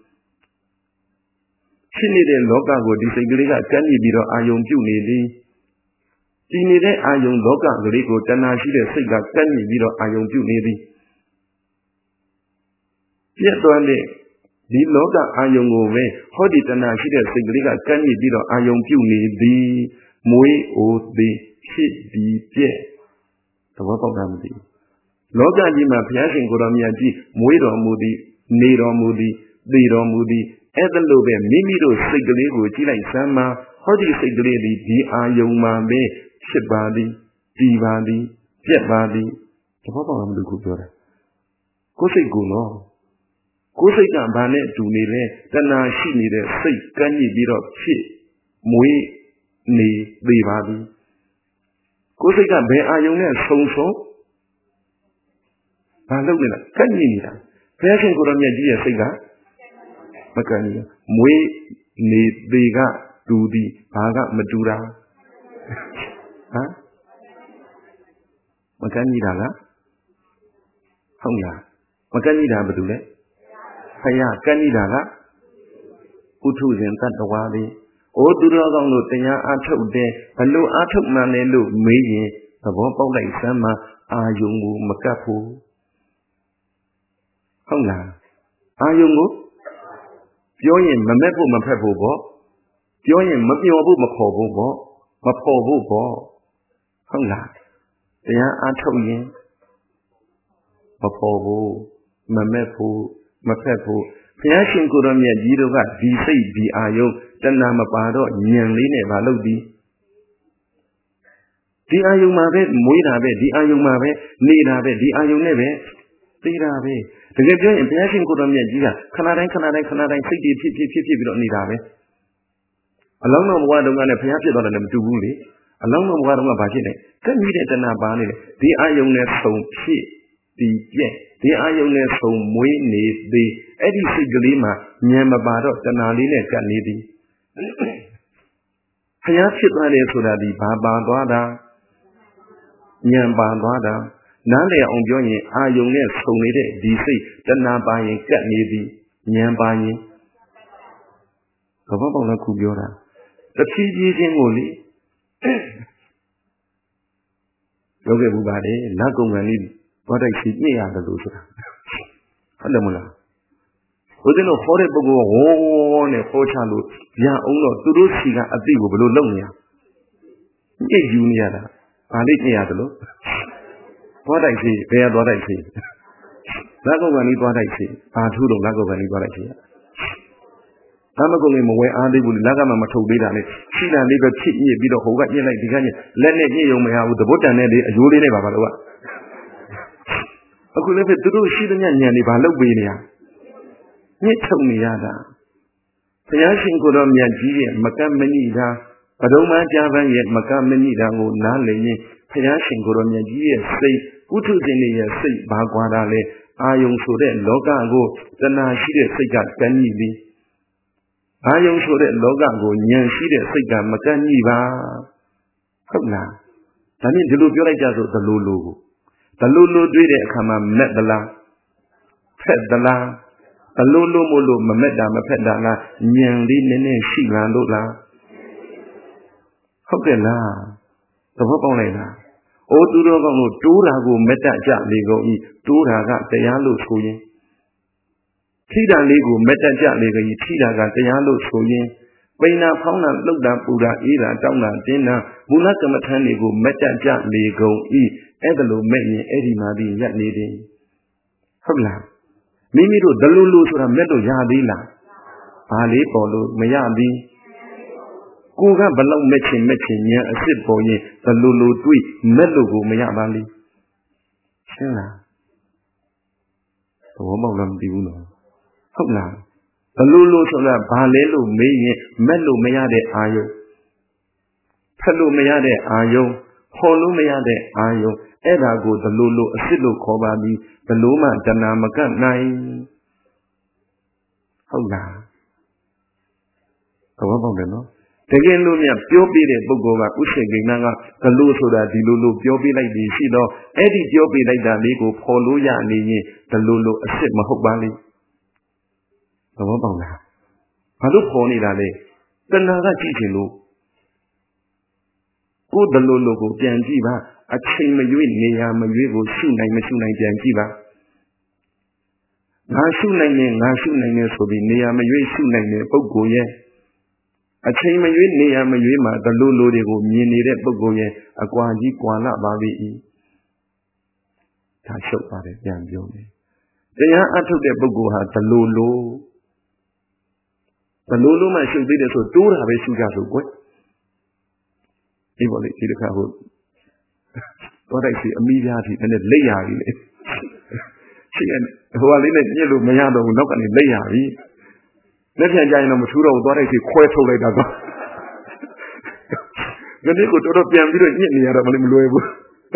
ဖြစ်နေတဲ့လောကကိုဒီစိတ်ကလေးကကန့်ညှိပြီးတော့အာယုံပြုနေသည်ဒီနေတဲ့အာယုံလောကကလေးကိုတဏှာရှိတဲ့စိတ်ကကန့်ညှိပြီးတော့အာယုံပြုနေသည်ပြတ်သွားတဲ့ဒီလောကအာယုံကိုပဲဟောဒီတဏှာရှိတဲ့စိတ်ကလေးကကန့်ညှိပြီးတော့အာယုံပြုနေသည်မွေးအိုသည်ဖြစ်ပြီးပြည့်သဘောပေါက်တာမသိဘူးလောကကြီးမှာဘုရားရှင်ကိုယ်တော်မြတ်ကြီးမွေးတော်မူသည်နေတော်မူသည်သိတော်မူသည်အဲ့ဒါလိုပဲမိမိတို့စိတ်ကလေးကိုကြည့်လိုက်စမ်းမှာဟောဒီစိတ်ကလေးဒီဒီအာယုံမှာပဲဖြစ်ပါသည်တည်ပါသည်ပြက်ပါသည်သဘောပေါက်တာမသိဘူးပြောတာကိုယ်စိတ်ကိုနော်ကိုယ်စိတ်ကဘာနဲ့တူနေလဲတဏှာရှိနေတဲ့စိတ်ကန့်ညှိပြီးတော့ဖြစ်မွေးနေသိပါသည်ကိုယ်စိတ်ကဘယ်အာယုံနဲ့ဆုံဆုံဘာလုပ်နေလဲကန့်ညှိနေတာဘုရားရှင်ကိုယ်တော်မြတ်ကြီးရဲ့စိတ်ကမကန့်ညှိမွေးနေသေးကတူသည်ဘာကမတူတာဟမ်မကန့်ညှိတာလားဟုတ်လားမကန့်ညှိတာဘာတူလဲဖယားကန့်ညှိတာကပုထုဇဉ်တတ္တဝါလေးအိုသူတော်ကောင်းတို့တရားအားထုတ်တယ်ဘလို့အားထုတ်မှန်းလဲလို့မေးရင်သဘောပေါက်လိုက်စမ်းမှာအာယုံကိုမကတ်ဖို့ဟုတ်လားအာယုံကိုပြောရင်မမက်ဖို့မဖက်ဖို့ပေါ့ပြောရင်မပြောဖို့မခေါ်ဖို့ပေါ့မဖော်ဖို့ပေါ့ဟုတ်လားတရားအားထုတ်ရင်မဖော်ဖို့မမက်ဖို့မဖက်ဖို့ဘုရားရှင်ကိုယ်တော်မြတ်ကြီးတို့ကဒီစိတ်ဒီအာယုံတဏှာမပါတော့ဉာဏ်လေးနဲ့မလုပ်သည်ဒီအာယုံမှာပဲမွေးတာပဲဒီအာယုံမှာပဲနေတာပဲဒီအာယုံနဲ့ပဲသိတာပဲတကယ်ပြောရင်ဘုရားရှင်ကိုယ်တော်မြတ်ကြီးကခဏတိုင်းခဏတိုင်းခဏတိုင်းစိတ်တွေဖြစ်ဖြစ်ဖြစ်ဖြစ်ပြီးတော့နေတာပဲအလောင်းတော်ဘဝတုန်းကလည်းဘုရားဖြစ်သွားတယ်လည်းမတူဘူးလေအလောင်းတော်ဘဝတုန်းကဘာဖြစ်လဲကပ်ပြီးတဲ့တဏှာပါနေတယ်ဒီအာယုံနဲ့ဆုံဖြစ်ဒီပြက်ဒီအာယုံနဲ့ဆုံမွေးနေသည်အဲ့ဒီစိတ်ကလေးမှာဉာဏ်မပါတော့တဏှာလေးနဲ့ကပ်နေသည်ဘုရားဖြစ်သွားတယ်ဆိုတာဒီဘာပါသွားတာဉာဏ်ပါသွားတာနားလည်အောင်ပြောရင်အာယုံနဲ့ဆုံနေတဲ့ဒီစိတ်တဏှာပါရင်ကပ်နေသည်ဉာဏ်ပါရင်ဘာပေါက်လဲခုပြောတာတဖြည်းဖြည်းချင်းကိုလေပြောခဲ့ဘူးပါလေလက်ကုံကန်လေးသွားတိုက်စီညစ်ရတယ်လို့ဆိုတာဟုတ်တယ်မလားဦးဇင်းတို့ခေါ်တဲ့ပုဂ္ဂိုလ်ကဝေါနဲ့ခေါ်ချလို့ရအောင်တော့သူတို့စီကအသိကိုဘယ်လိုလုပ်နေရညစ်ယူနေရတာဘာလေးညစ်ရတယ်လို့သွားတိုက်စီဘယ်ကသွားတိုက်စီလက်ကုံကန်လေးသွားတိုက်စီဘာထူးတော့လက်ကုံကန်လေးသွားတိုက်စီအမကုံလေးမဝဲအားသေးဘူးလက်ကမှမထုတ်သေးတာလေရှိတာလေးပဲဖြစ်ညစ်ပြီးတော့ဟိုကညစ်လိုက်ဒီကညစ်လက်နဲ့ညစ်ရုံမရဘူးသဘောတန်တဲ့လေးအယိုးလေးနဲ့ပါပါလို့ကအခုလည်းပဲသူတို့ရှိတဲ့ညဉာဏ်တွေဘာလုပ်ပေးနေရညစ်ထုတ်နေရတာဘုရားရှင်ကိုယ်တော်မြတ်ကြီးရဲ့မကမဏိတာဘဒုံမကြာပန်းရဲ့မကမဏိတာကိုနားလည်ရင်ဘုရားရှင်ကိုယ်တော်မြတ်ကြီးရဲ့စိတ်ဥထုဇဉ်ရဲ့စိတ်ဘာကွာတာလဲအာယုံဆိုတဲ့လောကကိုတဏှာရှိတဲ့စိတ်ကကန့်ညှိပြီးအာယုံဆိုတဲ့လောကကိုဉာဏ်ရှိတဲ့စိတ်ကမကန့်ညှိပါဟုတ်လားဒါနဲ့ဒီလိုပြောလိုက်ကြဆိုသလိုလိုကိုဘလိုလိုတွေးတဲ့အခါမှာမက်သလားဖက်သလားဘလိုလိုမို့လို့မမက်တာမဖက်တာလားဉာဏ်လေးနည်းနည်းရှိလာလို့လားဟုတ်ကဲ့လားသဘောပေါက်လိုက်လားအိုးသူတော်ကောင်းတို့တိုးတာကိုမက်တကြလေကုန်ဤတိုးတာကတရားလို့ဆိုရင်ထိတာလေးကိုမက်တကြလေကုန်ဤထိတာကတရားလို့ဆိုရင်ပိန်နာဖောင်းတာလှုပ်တာပူတာအေးတာတောင်းတာတင်းတာမူလကမ္မထန်တွေကိုမက်တကြလေကုန်ဤအဲ့ဒါလိုမဲ့ရင်အဲ့ဒီမှာဒီရက်နေတယ်ဟုတ်လားမိမိတို့ဒလူလူဆိုတာမဲ့လို့ရသေးလားဘာလေးပေါ်လို့မရသေးကိုကဘလောက်မဲ့ချင်မဲ့ချင်ညာအစ်စ်ပေါ်ရင်ဒလူလူတွေ့မဲ့လို့ကိုမရပါလိမ့်ရှင်းလားသဘောပေါက်လားမသိဘူးနော်ဟုတ်လားဒလူလူဆိုတာဘာလဲလို့မေးရင်မဲ့လို့မရတဲ့အာယုံဖက်လို့မရတဲ့အာယုံခေါ်လို့မရတဲ့အာယုံအဲ့ဒါကိုဒလိုလိုအစ်စ်လို့ခေါ်ပါပြီးဘလို့မှတဏှာမကတ်နိုင်ဟုတ်လားသဘောပေါက်တယ်နော်တကယ်လို့မြပြောပြတဲ့ပုဂ္ဂိုလ်ကဥစ္စေကိန်းကဘလို့ဆိုတာဒီလိုလိုပြောပြလိုက်ပြီးရှိတော့အဲ့ဒီပြောပြလိုက်တာလေးကိုဖော်လို့ရနေရင်ဘလို့လိုအစ်စ်မဟုတ်ပါလိမ့်သဘောပေါက်လားဘာလို့ဖော်နေတာလဲတဏှာကကြည့်ချင်လို့ကိုယ်ဘလို့လိုကိုပြန်ကြည့်ပါအချိန်မရွေးနေရာမရွေးကိုရှုနိုင်မရှုနိုင်ပြန်ကြည့်ပါငါရှုနိုင်ရင်ငါရှုနိုင်တယ်ဆိုပြီးနေရာမရွေးရှုနိုင်တဲ့ပုဂ္ဂိုလ်ရဲ့အချိန်မရွေးနေရာမရွေးမှာဘလို့လိုတွေကိုမြင်နေတဲ့ပုဂ္ဂိုလ်ရဲ့အကွာကြီးကွာလာပါပြီဒါရှုပ်ပါတယ်ပြန်ပြောမယ်တရားအထုတ်တဲ့ပုဂ္ဂိုလ်ဟာဘလို့လိုဘလို့လိုမှရှုပ်သေးတယ်ဆိုတိုးတာပဲရှုကြဆိုကွယ်ဒီပေါ်လေဒီတစ်ခါဟုတ်တော့တိုက်စီအမိပြားထိနည်းလက်ရပြီလေရှိရဟိုကလေးနဲ့ညစ်လို့မရတော့ဘူးနောက်ကနေလက်ရပြီလက်ပြန်ကြရင်တော့မထူးတော့ဘူးသွားတိုက်စီခွဲထုတ်လိုက်တာတော့ဒီနေ့ကိုတော်တော်ပြန်ပြီးတော့ညစ်နေရတော့မလွယ်ဘူး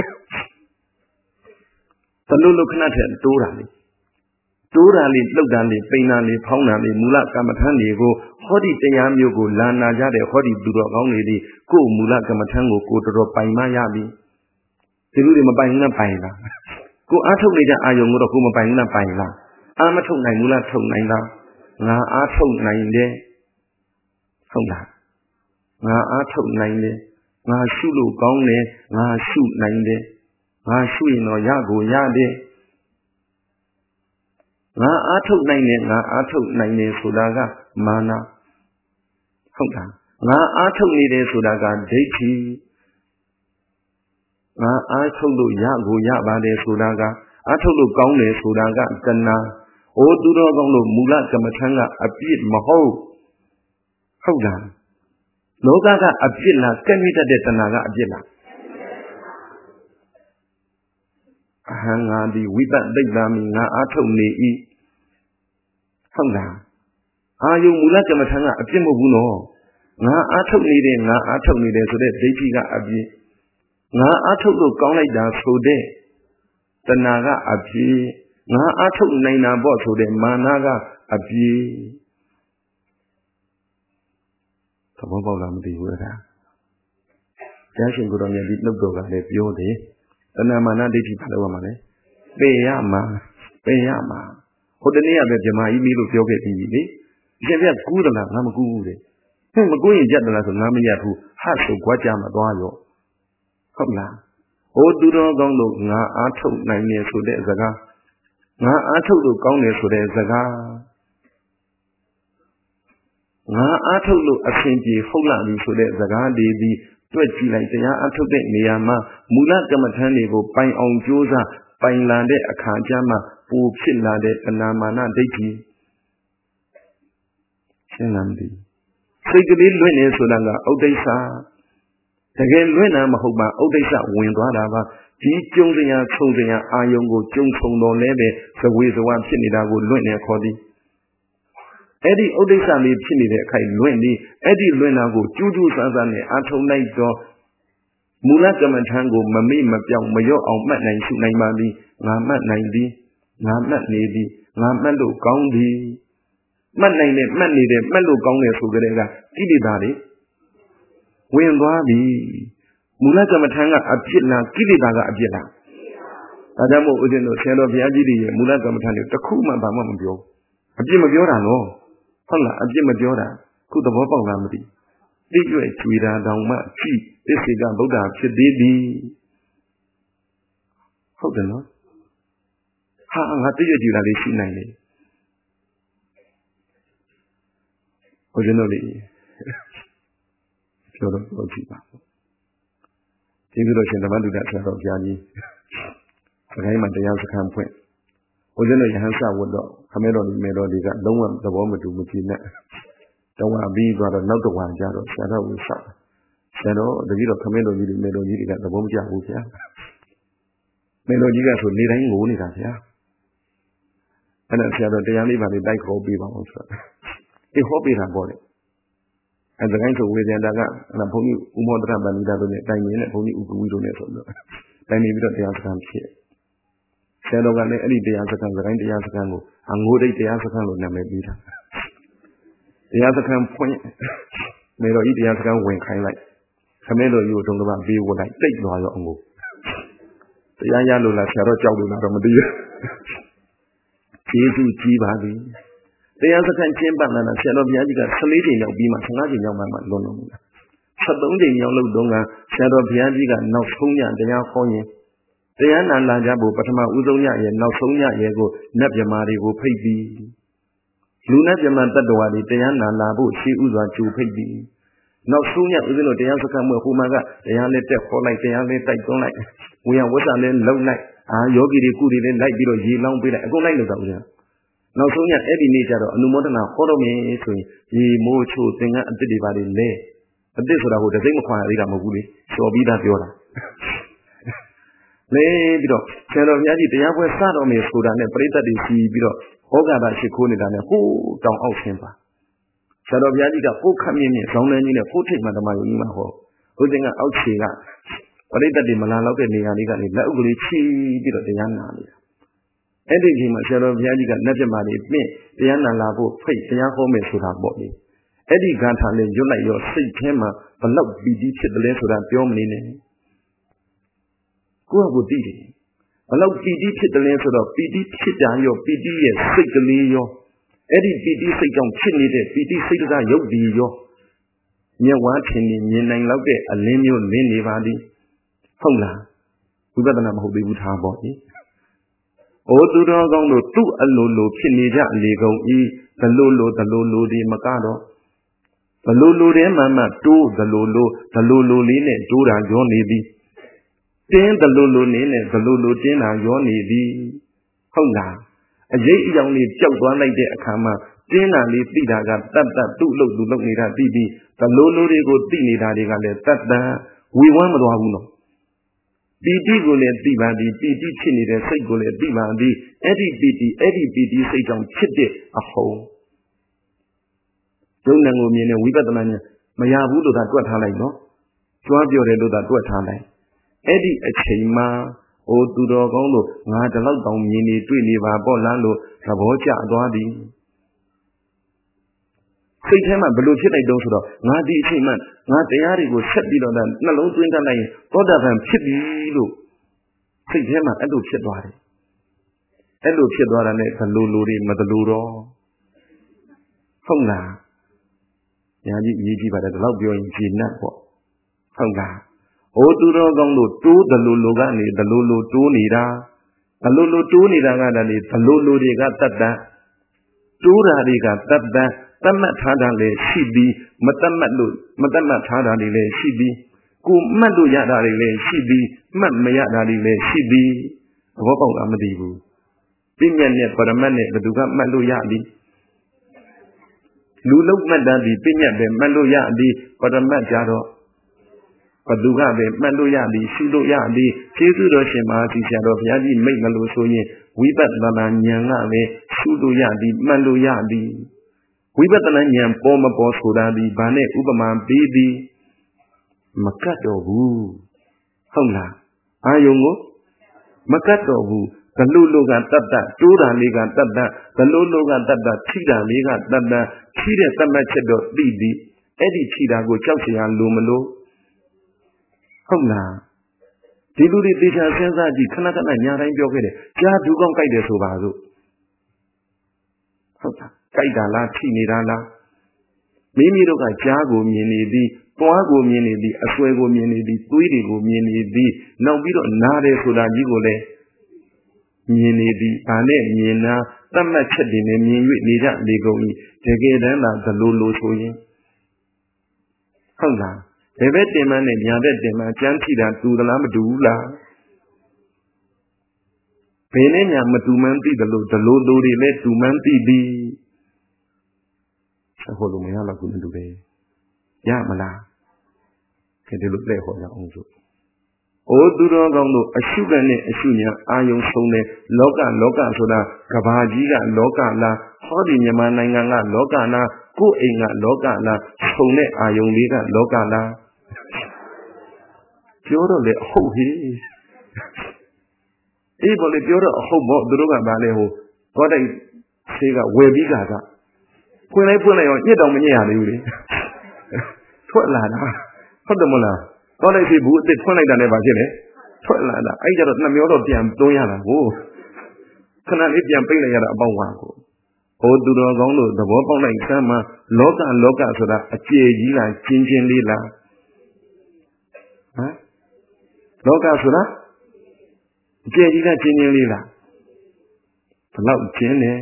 ဘလို့လို့ခဏထက်တိုးတာလေတိုးတာလေးလှုပ်တာလေးပိန်တာလေးဖောင်းတာလေးမူလကမ္မထမ်းတွေကိုဟောဒီတရားမျိုးကိုလာနာကြတဲ့ဟောဒီသူတော်ကောင်းတွေဒီကိုယ်မူလကမ္မထမ်းကိုကိုတော်တော်ပိုင်မရပြီဒီလူတွေမပိုင်ဘူးလားပိုင်လားကိုအားထုတ်နေကြအာယုံကိုတော့ကိုမပိုင်ဘူးလားပိုင်လားအာမထုတ်နိုင်ဘူးလားထုတ်နိုင်လားငါအားထုတ်နိုင်တယ်ဟုတ်လားငါအားထုတ်နိုင်တယ်ငါရှုလို့ကောင်းတယ်ငါရှုနိုင်တယ်ငါရှုရင်တော့ရကိုရတယ်ငါအားထုတ်နိုင်တယ်ငါအားထုတ်နိုင်တယ်ဆိုတာကမာနဟုတ်လားငါအားထုတ်နေတယ်ဆိုတာကဒိဋ္ဌိငါအားထုတ်လို့ရကိုရပါတယ်ဆိုတာကအားထုတ်လို့ကောင်းတယ်ဆိုတာကတဏှာဟိုသူတော်ကောင်းလို့မူလကမ္မထံကအပြစ်မဟုတ်ဟုတ်လားလောကကအပြစ်လားကဲ့မိတတ်တဲ့တဏှာကအပြစ်လားအဟံငါဒီဝိပဿသိတ္တာမိငါအားထုတ်နေ၏ဟုတ်လားအာယုံမူလကမ္မထံကအပြစ်မဟုတ်ဘူးနော်ငါအားထုတ်နေတယ်ငါအားထုတ်နေတယ်ဆိုတဲ့ဒိဋ္ဌိကအပြစ်ငါအားထုတ်လို့ကောင်းလိုက်တာဆိုတဲ့တဏှာကအပြစ်ငါအားထုတ်နိုင်တာပေါ့ဆိုတဲ့မာနကအပြစ်သဘောပေါက်လားမသိဘူးအဲ့ဒါတရားရှင်ကိုယ်တော်မြတ်ဒီနှုတ်တော်ကလည်းပြောတယ်တဏှာမာနဒိဋ္ဌိဘာလို့ရမှာလဲပေရမှာပေရမှာဟိုတနေ့ကပဲဗြဟ္မာကြီးမီးလို့ပြောခဲ့ပြီးပြီလေအရှင်ပြကူးသလားငါမကူးဘူးလေဟင်မကူးရင်ကြက်သလားဆိုငါမရဘူးဟာဆိုကြွားကြမှာသွားရောဟုတ်လားဟိုသူတော်ကောင်းလို့ငါအားထုတ်နိုင်တယ်ဆိုတဲ့စကားငါအားထုတ်လို့ကောင်းတယ်ဆိုတဲ့စကားငါအားထုတ်လို့အရှင်ပြေဟုတ်လားပြီဆိုတဲ့စကားတွေဒီတွက်ကြည့်လိုက်တရားအားထုတ်တဲ့နေရာမှာမူလကမ္မထမ်းတွေကိုပိုင်အောင်ကြိုးစားပိုင်လာတဲ့အခါကျမှပူဖြစ်လာတဲ့တဏှာမာနဒိဋ္ဌိရှင်းလားမသိစိတ်ကလေးလွင့်နေဆိုတာကဥဒိစ္စတကယ်လွင့်တာမဟုတ်ပါဥဒိစ္စဝင်သွားတာပါဒီကျုံစရာဆုံစရာအာယုံကိုကျုံဆုံတော်လဲပဲသဝေသဝဖြစ်နေတာကိုလွင့်နေခေါ်သည်အဲ့ဒီဥဒိစ္စလေးဖြစ်နေတဲ့အခိုက်လွင့်ပြီးအဲ့ဒီလွင့်တာကိုကျူးကျူးဆန်းဆန်းနဲ့အထုံလိုက်တော့မူလကမ္မထံကိုမမေ့မပြောင်းမရော့အောင်မှတ်နိုင်ရှုနိုင်ပါသည်ငါမှတ်နိုင်သည်ငါမှတ်နေသည်ငါမှတ်လို့ကောင်းသည်မှတ်နိုင်တယ်မှတ်နေတယ်မှတ်လို့ကောင်းတယ်ဆိုကြတဲ့ကကိလေသာတွေဝင်သွားပြီမူလကမ္မထံကအပြစ်လားကိလေသာကအပြစ်လားဒါကြောင့်မို့ဦးဇင်းတို့ဆရာတော်ဘုရားကြီးတွေရဲ့မူလကမ္မထံတွေတစ်ခုမှဘာမှမပြောအပြစ်မပြောတာနော်ဟုတ်လားအပြစ်မပြောတာခုသဘောပေါက်လားမသိသိရွယ်ကျွေတာတောင်မှကြည့်သစ္စေကဗုဒ္ဓဖြစ်သေးသည်ဟုတ်တယ်နော်ဟာငါသိရွယ်ကျွေတာလေးရှိနိုင်တယ်ဦးဇင်းတို့လေးပြောတော့ပြောကြည့်ပါကျေးဇူးတော်ရှင်ဓမ္မတုဒ္ဒဆရာတော်ဘုရားကြီးစကိုင်းမှာတရားစခန်းဖွင့်ဦးဇင်းတို့ယဟန်စဝတ်တော့ခမဲတော်ဒီမဲတော်တွေကလုံးဝသဘောမတူမကြည့်နဲ့တောင်းဝပြီးသွားတော့နောက်တစ်ဝါကြတော့ဆရာတော်ကိုဆောက်ဆရာတော်တတိတော်ခမဲတော်ကြီးတွေမဲတော်ကြီးတွေကသဘောမကျဘူးဗျာမဲတော်ကြီးကဆိုနေတိုင်းငိုနေတာဗျာအဲ့ဒါဆရာတော်တရားလေးပါလေးတိုက်ခေါ်ပြီးပါအောင်ဆိုတာဒီဟောပေးတာပေါ့လေအဲဒါကိုင်းဆိုဝေဒန်တာကအဲ့ဘုန်းကြီးဥမောတရပဏိတာတို့နဲ့တိုင်ရင်နဲ့ဘုန်းကြီးဥပဝီတို့နဲ့ဆိုတော့တိုင်နေပြီးတော့တရားစခန်းဖြစ်ဆရာတော်ကလည်းအဲ့ဒီတရားစခန်းစကိုင်းတရားစခန်းကိုအငိုးတိတ်တရားစခန်းလို့နာမည်ပေးတာတရားစခန်းဖွင့်没了一点是刚ဝင်开来，还没了有种的话比我来最多了我。这样样路来前头交流那这么的，接触几把的，这样是看肩膀那那前头边这个十里斤要比嘛，十二斤要慢慢弄弄的，十东斤要弄弄啊，前头边这个闹冲呀这样好呢，这样那大家不把他们乌州呀也闹冲呀也个那边嘛的个配比，路那边嘛得多的这样那那不是乌州就配比。နောက်ဆုံးရဦးဇင်းတို့တရားစခန်းမှာဟိုမှာကတရားနဲ့တက်ခေါ်လိုက်တရားနဲ့တိုက်တွန်းလိုက်ဝိယဝတ္တနဲ့လုံလိုက်အာယောဂီတွေကုတွေနဲ့လိုက်ပြီးတော့ရေလောင်းပေးလိုက်အကုန်လိုက်လို့တော့ဦးဇင်းနောက်ဆုံးရအဲ့ဒီနေ့ကျတော့အနုမောဒနာဟောတော့မယ်ဆိုရင်ရေမိုးချိုသင်္ကန်းအစ်စ်တွေပါလေလဲအစ်စ်ဆိုတာဟိုတစိမ့်မခွာရသေးတာမဟုတ်ဘူးလေလျှော်ပြီးသားပြောတာလဲပြီးတော့ဆရာတော်ဘုရားကြီးတရားပွဲစတော့မယ်ဆိုတာနဲ့ပရိသတ်တွေစီပြီးတော့ဩဃာတရှိခိုးနေတာနဲ့ဟိုးတောင်အောက်ဆင်းပါဆရာတော်ဘုရားကြီးကကိုယ်ခတ်မြင့်မြင့်ဇောင်းလန်းကြီးနဲ့ကိုယ်ထိတ်မှဓမ္မယုံကြီးမှာဟောဦးဇင်းကအောက်ခြေကပရိသတ်တွေမလာတော့တဲ့နေရာလေးကနေလက်ဥကလေးချီပြီးတော့တရားနာနေတာအဲ့ဒီအချိန်မှာဆရာတော်ဘုရားကြီးကလက်ပြမာလေးပြင့်တရားနာလာဖို့ဖိတ်တရားဟောမယ်ဆိုတာပေါ့လေအဲ့ဒီဂါထာလေးရွတ်လိုက်ရောစိတ်ထဲမှာဘလောက်ပီတိဖြစ်တယ်လဲဆိုတာပြောမနေနဲ့ကိုယ့်ကိုသိတယ်ဘလောက်ပီတိဖြစ်တယ်လဲဆိုတော့ပီတိဖြစ်တာရောပီတိရဲ့စိတ်ကလေးရောအဲ့ဒီပီတိစိတ်ကြောင့်ဖြစ်နေတဲ့ပီတိစိတ်ကရုပ်ဒီရောမျက်ဝါးထင်နေမြင်နိုင်လောက်တဲ့အလင်းမျိုးလင်းနေပါသည်ဟုတ်လားဝိပဿနာမဟုတ်သေးဘူးထားပေါ့လေ။အိုသူတော်ကောင်းတို့သူ့အလိုလိုဖြစ်နေကြလေကုန်ဤဘလိုလိုဘလိုလိုဒီမကတော့ဘလိုလိုတဲ့မှမှတိုးဘလိုလိုဘလိုလိုလေးနဲ့တိုးတာရောနေသည်တင်းဘလိုလိုလေးနဲ့ဘလိုလိုတင်းတာရောနေသည်ဟုတ်လားအရေးအယောင်လေးကြောက်သွားလိုက်တဲ့အခါမှာတင်းတာလေးသိတာကတတ်တတ်သူ့လို့သူလုပ်နေတာသိပြီးဘလိုလိုတွေကိုသိနေတာတွေကလည်းတတ်တတ်ဝေဝမ်းမသွားဘူးနော်ပီတိကိုလည်းသိပါသည်ပီတိဖြစ်နေတဲ့စိတ်ကိုလည်းသိပါသည်အဲ့ဒီပီတိအဲ့ဒီပီတိစိတ်ကြောင့်ဖြစ်တဲ့အဟုန်ယုံနံကိုမြင်တဲ့ဝိပဿနာဉာဏ်မရဘူးလို့သာတွက်ထားလိုက်နော်ကျွမ်းပြောတယ်လို့သာတွက်ထားလိုက်အဲ့ဒီအချိန်မှာအိုသူတော်ကောင်းတို့ငါတလောက်တောင်မြင်နေတွေ့နေပါပေါ့လားလို့သဘောကျသွားသည်စိတ်ထဲမှာဘယ်လိုဖြစ်လိုက်တော့ဆိုတော့ငါဒီအချိန်မှငါတရားတွေကိုဆက်ပြီးတော့နှလုံးသွင်းတတ်လိုက်ရင်သောတာပန်ဖြစ်ပြီလို့စိတ်ထဲမှာအဲ့လိုဖြစ်သွားတယ်အဲ့လိုဖြစ်သွားတာနဲ့ဘလိုလိုတွေမတလူတော့ဟုတ်လားညာကြီးရေးကြည့်ပါတယ်ဒီလောက်ပြောရင်ဂျင်းတ်ပေါ့ဟုတ်လားအိုသူတော်ကောင်းတို့တိုးတလူလိုကနေတလူလိုတိုးနေတာဘလိုလိုတိုးနေတာကတည်းကဘလိုလိုတွေကတတ်တတ်တိုးတာတွေကတတ်တတ်တတ်မှတ်ထားတာလည်းရှိပြီးမတတ်မှတ်လို့မတတ်မှတ်ထားတာတွေလည်းရှိပြီးကိုမှတ်လို့ရတာတွေလည်းရှိပြီးမှတ်မရတာတွေလည်းရှိပြီးသဘောပေါက်တာမသိဘူးပြည့်မြတ်နဲ့ပရမတ်နဲ့ဘယ်သူကမှတ်လို့ရသည်လူလုံးမှတ်တာဒီပြည့်မြတ်ပဲမှတ်လို့ရသည်ပရမတ်ကြတော့ဘယ်သူကပဲမှတ်လို့ရသည်ရှုလို့ရသည်ကျေးဇူးတော်ရှင်မဟာသီဆရာတော်ဘုရားကြီးမိတ်မလို့ဆိုရင်ဝိပဿနာဉာဏ်ကပဲရှုလို့ရသည်မှတ်လို့ရသည်ဝိပဿနာဉာဏ်ပေါ်မပေါ်ဆိုတာဒီဘာနဲ့ဥပမာပေးသည်မကတ်တော့ဘူးဟုတ်လားအာယုံကိုမကတ်တော့ဘူးဘလို့လိုကတတ်တတ်တိုးတာလေးကတတ်တတ်ဘလို့လိုကတတ်တတ်ထိတာလေးကတတ်တတ်ထိတဲ့သတ်မှတ်ချက်တော့သိသည်အဲ့ဒီထိတာကိုကြောက်เสียလိုမလို့ဟုတ်လားဒီလူတွေသေချာစဉ်းစားကြည့်ခဏခဏညာတိုင်းပြောခဲ့တယ်ကြားဒူးကောင်းကြိုက်တယ်ဆိုပါစို့ဟုတ်လားကြိုက်တာလားထိနေတာလားမိမိတို့ကကြားကိုမြင်နေသည်ပွားကိုမြင်နေသည်အဆွဲကိုမြင်နေသည်သွေးတွေကိုမြင်နေသည်နောက်ပြီးတော့နားတယ်ဆိုတာကြီးကိုလည်းမြင်နေသည်ဒါနဲ့မြင်တာသတ်မှတ်ချက်တွေနဲ့မြင်၍နေကြလေကုန်၏တကယ်တမ်းသာဘလို့လို့ဆိုရင်ဟုတ်လားဘယ်ဘက်တင်မှန်းနဲ့ညာဘက်တင်မှန်းကြမ်းထိတာတူသလားမတူဘူးလားဘယ်နဲ့ညာမတူမှန်းသိတယ်လို့ဒလို့လိုတွေလည်းတူမှန်းသိသည်ဟောလို့မရတော့ဘူးတူတယ်ရမလားခင်ဗျားတို့လက်ဟောရအောင်ဆိုအိုသူတော်ကောင်းတို့အရှုကနဲ့အရှုညာအာယုံဆုံးတဲ့လောကလောကဆိုတာကဘာကြီးကလောကလားဟောဒီမြန်မာနိုင်ငံကလောကလားကိုယ်အိမ်ကလောကလားဆုံးတဲ့အာယုံလေးကလောကလားပြောတော့လေအဟုတ်ဟေးအေးဘောလေပြောတော့အဟုတ်ပေါ့သူတို့ကဘာလဲဟိုသွားတိုက်သေးကဝယ်ပြီးကကဖွင့်လိုက်ဖွင့်လိုက်ရောညစ်တောင်မညစ်ရသေးဘူးလေထွက်လာတာဟုတ်တယ်မလားတော့လိုက်ပြီဘူးအစ်စ်ထွက်လိုက်တာနဲ့ပါဖြစ်လေထွက်လာတာအဲ့ကြတော့နှမျောတော့ပြန်တွန်းရတာကိုခဏလေးပြန်ပိတ်လိုက်ရတာအပေါက်ဝါကိုဟိုသူတော်ကောင်းတို့သဘောပေါက်လိုက်စမ်းမှလောကလောကဆိုတာအကျေကြီးလားကျင်းချင်းလေးလားဟမ်လောကဆိုတာအကျေကြီးလားကျင်းချင်းလေးလားဘလောက်ကျင်းလဲ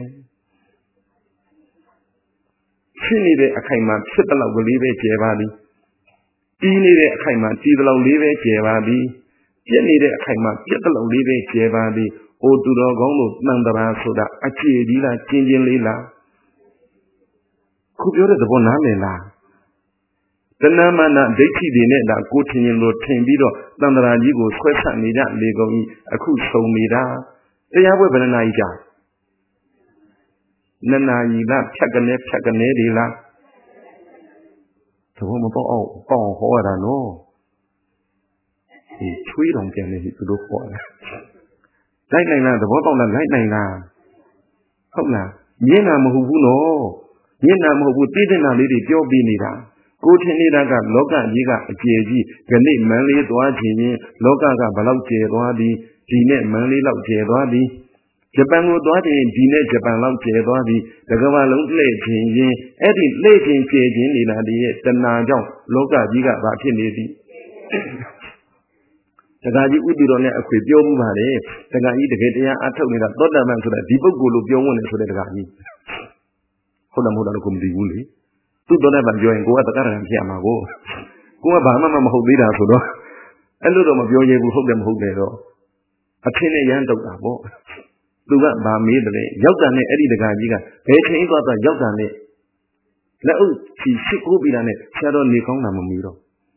ဖြစ်နေတဲ့အခိုင်မှာဖြစ်တဲ့လောက်ကလေးပဲကျဲပါသည်တီးနေတဲ့အခိုင်မှာတီးတဲ့လောက်လေးပဲကျဲပါသည်ပြက်နေတဲ့အခိုင်မှာပြက်တဲ့လောက်လေးပဲကျဲပါသည်အိုသူတော်ကောင်းတို့တန်တရာဆိုတာအကျေကြီးလားကျင်းချင်းလေးလားခုပြောတဲ့သဘောနားလည်လားတဏမာနဒိဋ္ဌိတွေနဲ့ဒါကိုထင်ရင်လို့ထင်ပြီးတော့တန်တရာကြီးကိုဆွဲဆက်နေကြလေကုန်ကြီးအခုဆုံးနေတာတရားပွဲဘယ်နှနာရီကြာနှစ်နာရီလားဖြတ်ကနေဖြတ်ကနေဒီလားသဘောမပေါက်အောင်ပေါက်ဟောရတာနော်ဒီချွေးတော်ပြန်နေပြီသူတို့ဟောတယ်လိုက်နိုင်လားသဘောပေါက်လားလိုက်နိုင်လားဟုတ်လားမျက်နာမဟုတ်ဘူးနော်မျက်နာမဟုတ်ဘူးသိတဲ့နာလေးတွေပြောပြနေတာကိုထင်နေတာကလောကကြီးကအကျေကြီးခဏမန်းလေးသွားခြင်းချင်းလောကကဘလောက်ကျဲသွားသည်ဒီနဲ့မန်းလေးလောက်ကျဲသွားသည်ဂျပန်ကိုသွားခြင်းဒီနဲ့ဂျပန်လောက်ကျဲသွားသည်တကမ္ဘာလုံးလှည့်ခြင်းချင်းအဲ့ဒီလှည့်ခြင်းကျဲခြင်းနေတာဒီရဲ့တဏှာကြောင့်လောကကြီးကဘာဖြစ်နေသည်တခါကြီးဥတ္တိတော်နဲ့အခွေပြောမှုပါလေတခါကြီးတကယ်တရားအထုတ်နေတာသောတာပန်ဆိုတာဒီပုဂ္ဂိုလ်လို့ပြောဝင်နေဆိုတဲ့တခါကြီးဟုတ်တယ်မဟုတ်တယ်ကိုမသိဘူးလေသူ့သောတာပန်ပြောရင်ကိုကတက္ကရာဖြစ်ရမှာကိုကိုကဘာမှမဟုတ်သေးတာဆိုတော့အဲ့လိုတော့မပြောရဘူးဟုတ်တယ်မဟုတ်တယ်တော့အထင်းနဲ့ရမ်းတုတ်တာပေါ့သူကဗာမေးတယ်ရောက်တာနဲ့အဲ့ဒီတခါကြီးကဘယ်ချိန်သွားသွားရောက်တာနဲ့လက်အုပ်ချီရှိကိုးပြီးတာနဲ့ဆရာတော်နေကောင်းတာမမီတော့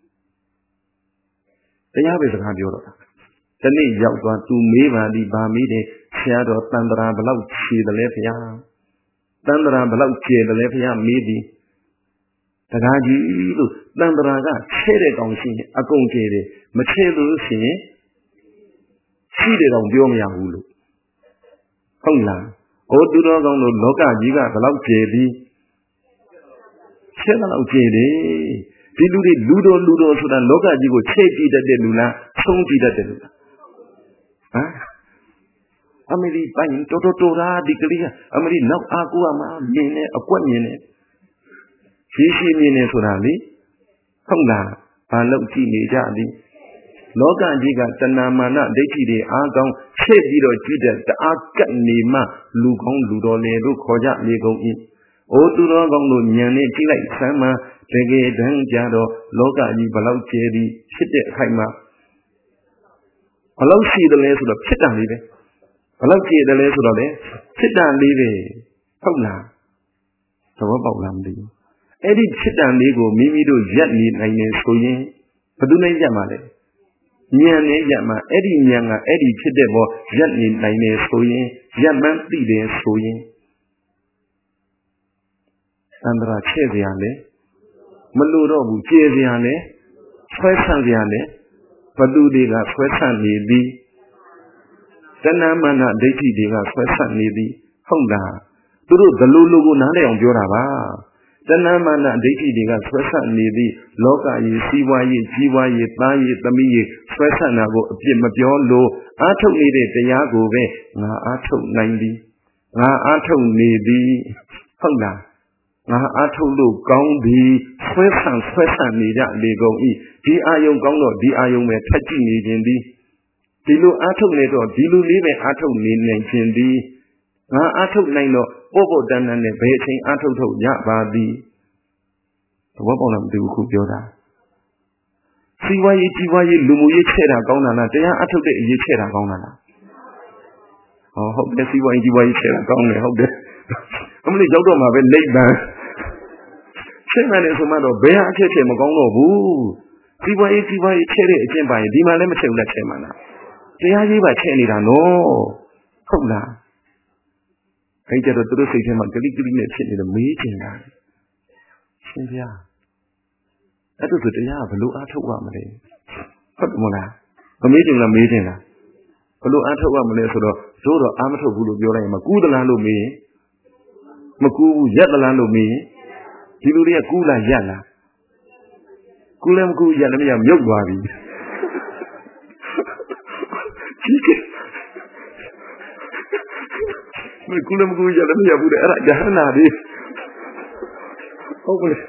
တရားပဲစကားပြောတော့တာဒီနေ့ရောက်သွားသူမေးပါဒီဗာမေးတယ်ဆရာတော်တန်တရာဘလောက်ခြေတယ်လဲဗျာတန်တရာဘလောက်ကျဲတယ်လဲဗျာမေးသည်တကားကြီးလို့တန်တရာကချဲတဲ့ကောင်ရှိရင်အကုန်ကျဲတယ်မချဲလို့ရှိရင်ရှိတယ်တော့ပြောမရဘူးလို့ဟုတ်လားဟိုသူတော်ကောင်းတို့လောကကြီးကဘလောက်ကျဲသည်ချဲတဲ့လောက်ကျဲတယ်ဒီလူတွေလူတော်လူတော်ဆိုတာလောကကြီးကိုချဲ့ကြည့်တတ်တဲ့လူလားဆုံးကြည့်တတ်တဲ့လူလားဟမ်အမေရိပိုင်တော်တော်တော်ရာဒီကလေးကအမေရိနောက်အားကိုးမှမြင်နေအကွက်မြင်နေရှိရှိမြင်နေဆိုတာလေဟုတ်လားဘာလို့ကြည့်နေကြသည်လောကကြီးကတဏမာနဒိဋ္ဌိတွေအားကောင်းချဲ့ပြီးတော့ကြည့်တဲ့တအားကပ်နေမှလူကောင်းလူတော်လေလို့ခေါ်ကြလေကုန်၏အိုသူတော်ကောင်းတို့ဉာဏ်နဲ့ကြည့်လိုက်ဆမ်းမှတကယ်တမ်းကြတော့လောကကြီးဘလောက်ကျဲသည်ဖြစ်တဲ့အခိုက်မှာဘလောက်ရှိတယ်လဲဆိုတော့ဖြစ်တာလေးပဲဘလောက်ကျဲတယ်လဲဆိုတော့လေဖြစ်တာလေးပဲဟုတ်လားသဘောပေါက်လားမသိဘူးအဲ့ဒီဖြစ်တာလေးကိုမိမိတို့ရက်နေနိုင်နေဆိုရင်ဘယ်သူနဲ့ရက်မှာလဲဉာဏ်နဲ့ရက်မှာအဲ့ဒီဉာဏ်ကအဲ့ဒီဖြစ်တဲ့ဘောရက်နေနိုင်နေဆိုရင်ရက်မှန်းသိတယ်ဆိုရင်သန္တရာချဲ့စရာလေမလို့တော့ဘူးကျေစရာလေဆွဲဆန့်စရာလေဘသူတွေကဆွဲဆန့်နေသည်တဏမာနဒိဋ္ဌိတွေကဆွဲဆန့်နေသည်ဟုတ်လားသူတို့ဘလို့လို့ကိုနားလည်အောင်ပြောတာပါတဏမာနဒိဋ္ဌိတွေကဆွဲဆန့်နေသည်လောကကြီးစီးပွားရေးကြီးပွားရေးသားရေးသမီးရေးဆွဲဆန့်တာကိုအပြစ်မပြောလို့အားထုတ်နေတဲ့တရားကိုပဲငါအားထုတ်နိုင်သည်ငါအားထုတ်နေသည်ဟုတ်လားငါအားထုတ်လို့ကောင်းသည်ဆွဲဆန့်ဆွဲဆန့်နေကြလေကုန်၏ဒီအာယုံကောင်းတော့ဒီအာယုံပဲထက်ကြည့်နေခြင်းသည်ဒီလိုအားထုတ်နေတော့ဒီလိုလေးပဲအားထုတ်နေနိုင်ခြင်းသည်ငါအားထုတ်နိုင်တော့ပို့ပို့တန်းတန်းနဲ့ဘယ်အချိန်အားထုတ်ထုတ်ရပါသည်သဘောပေါက်လားမသိဘူးခုပြောတာစီဝါရေးကြီးဝါရေးလူမှုရေးချဲ့တာကောင်းတာလားတရားအားထုတ်တဲ့အရေးချဲ့တာကောင်းတာလားဟောဟုတ်တယ်စီဝါရေးကြီးဝါရေးချဲ့တာကောင်းတယ်ဟုတ်တယ်အမလေးရောက်တော့မှပဲလိမ့်ပန်းချဲ့မှလည်းဆိုမှတော့ဘယ်ဟာအချက်ချဲ့မကောင်းတော့ဘူးစီဝါရေးကြီးဝါရေးချဲ့တဲ့အကျင့်ပါရင်ဒီမှာလည်းမချဲ့ဘူးလားချဲ့မှလားတရားရေးပါချဲ့နေတာနော်ဟုတ်လားအဲ့ကြတော့သူတို့စိတ်ထဲမှာဂလိဂလိနဲ့ဖြစ်နေတယ်မေးချင်တာရှင်ဗျာအဲ့ဒါဆိုတရားဘလို့အားထုတ်ရမလဲဟုတ်တယ်မလားမမေးချင်လားမေးချင်လားဘလို့အားထုတ်ရမလဲဆိုတော့တို့တော့အားမထုတ်ဘူးလို့ပြောလိုက်ရင်မကူးသလားလို့မေးရင်မကူးဘူးရက်သလားလို့မေးရင်ဒီလူတွေကကူးလားရက်လားကူလည်းမကူရလည်းမရမြုပ်သွားပြီမကူလည်းမကူရလည်းမရဘူးတဲ့အဲ့ဒါယဟနာလေးဟုတ်ကဲ့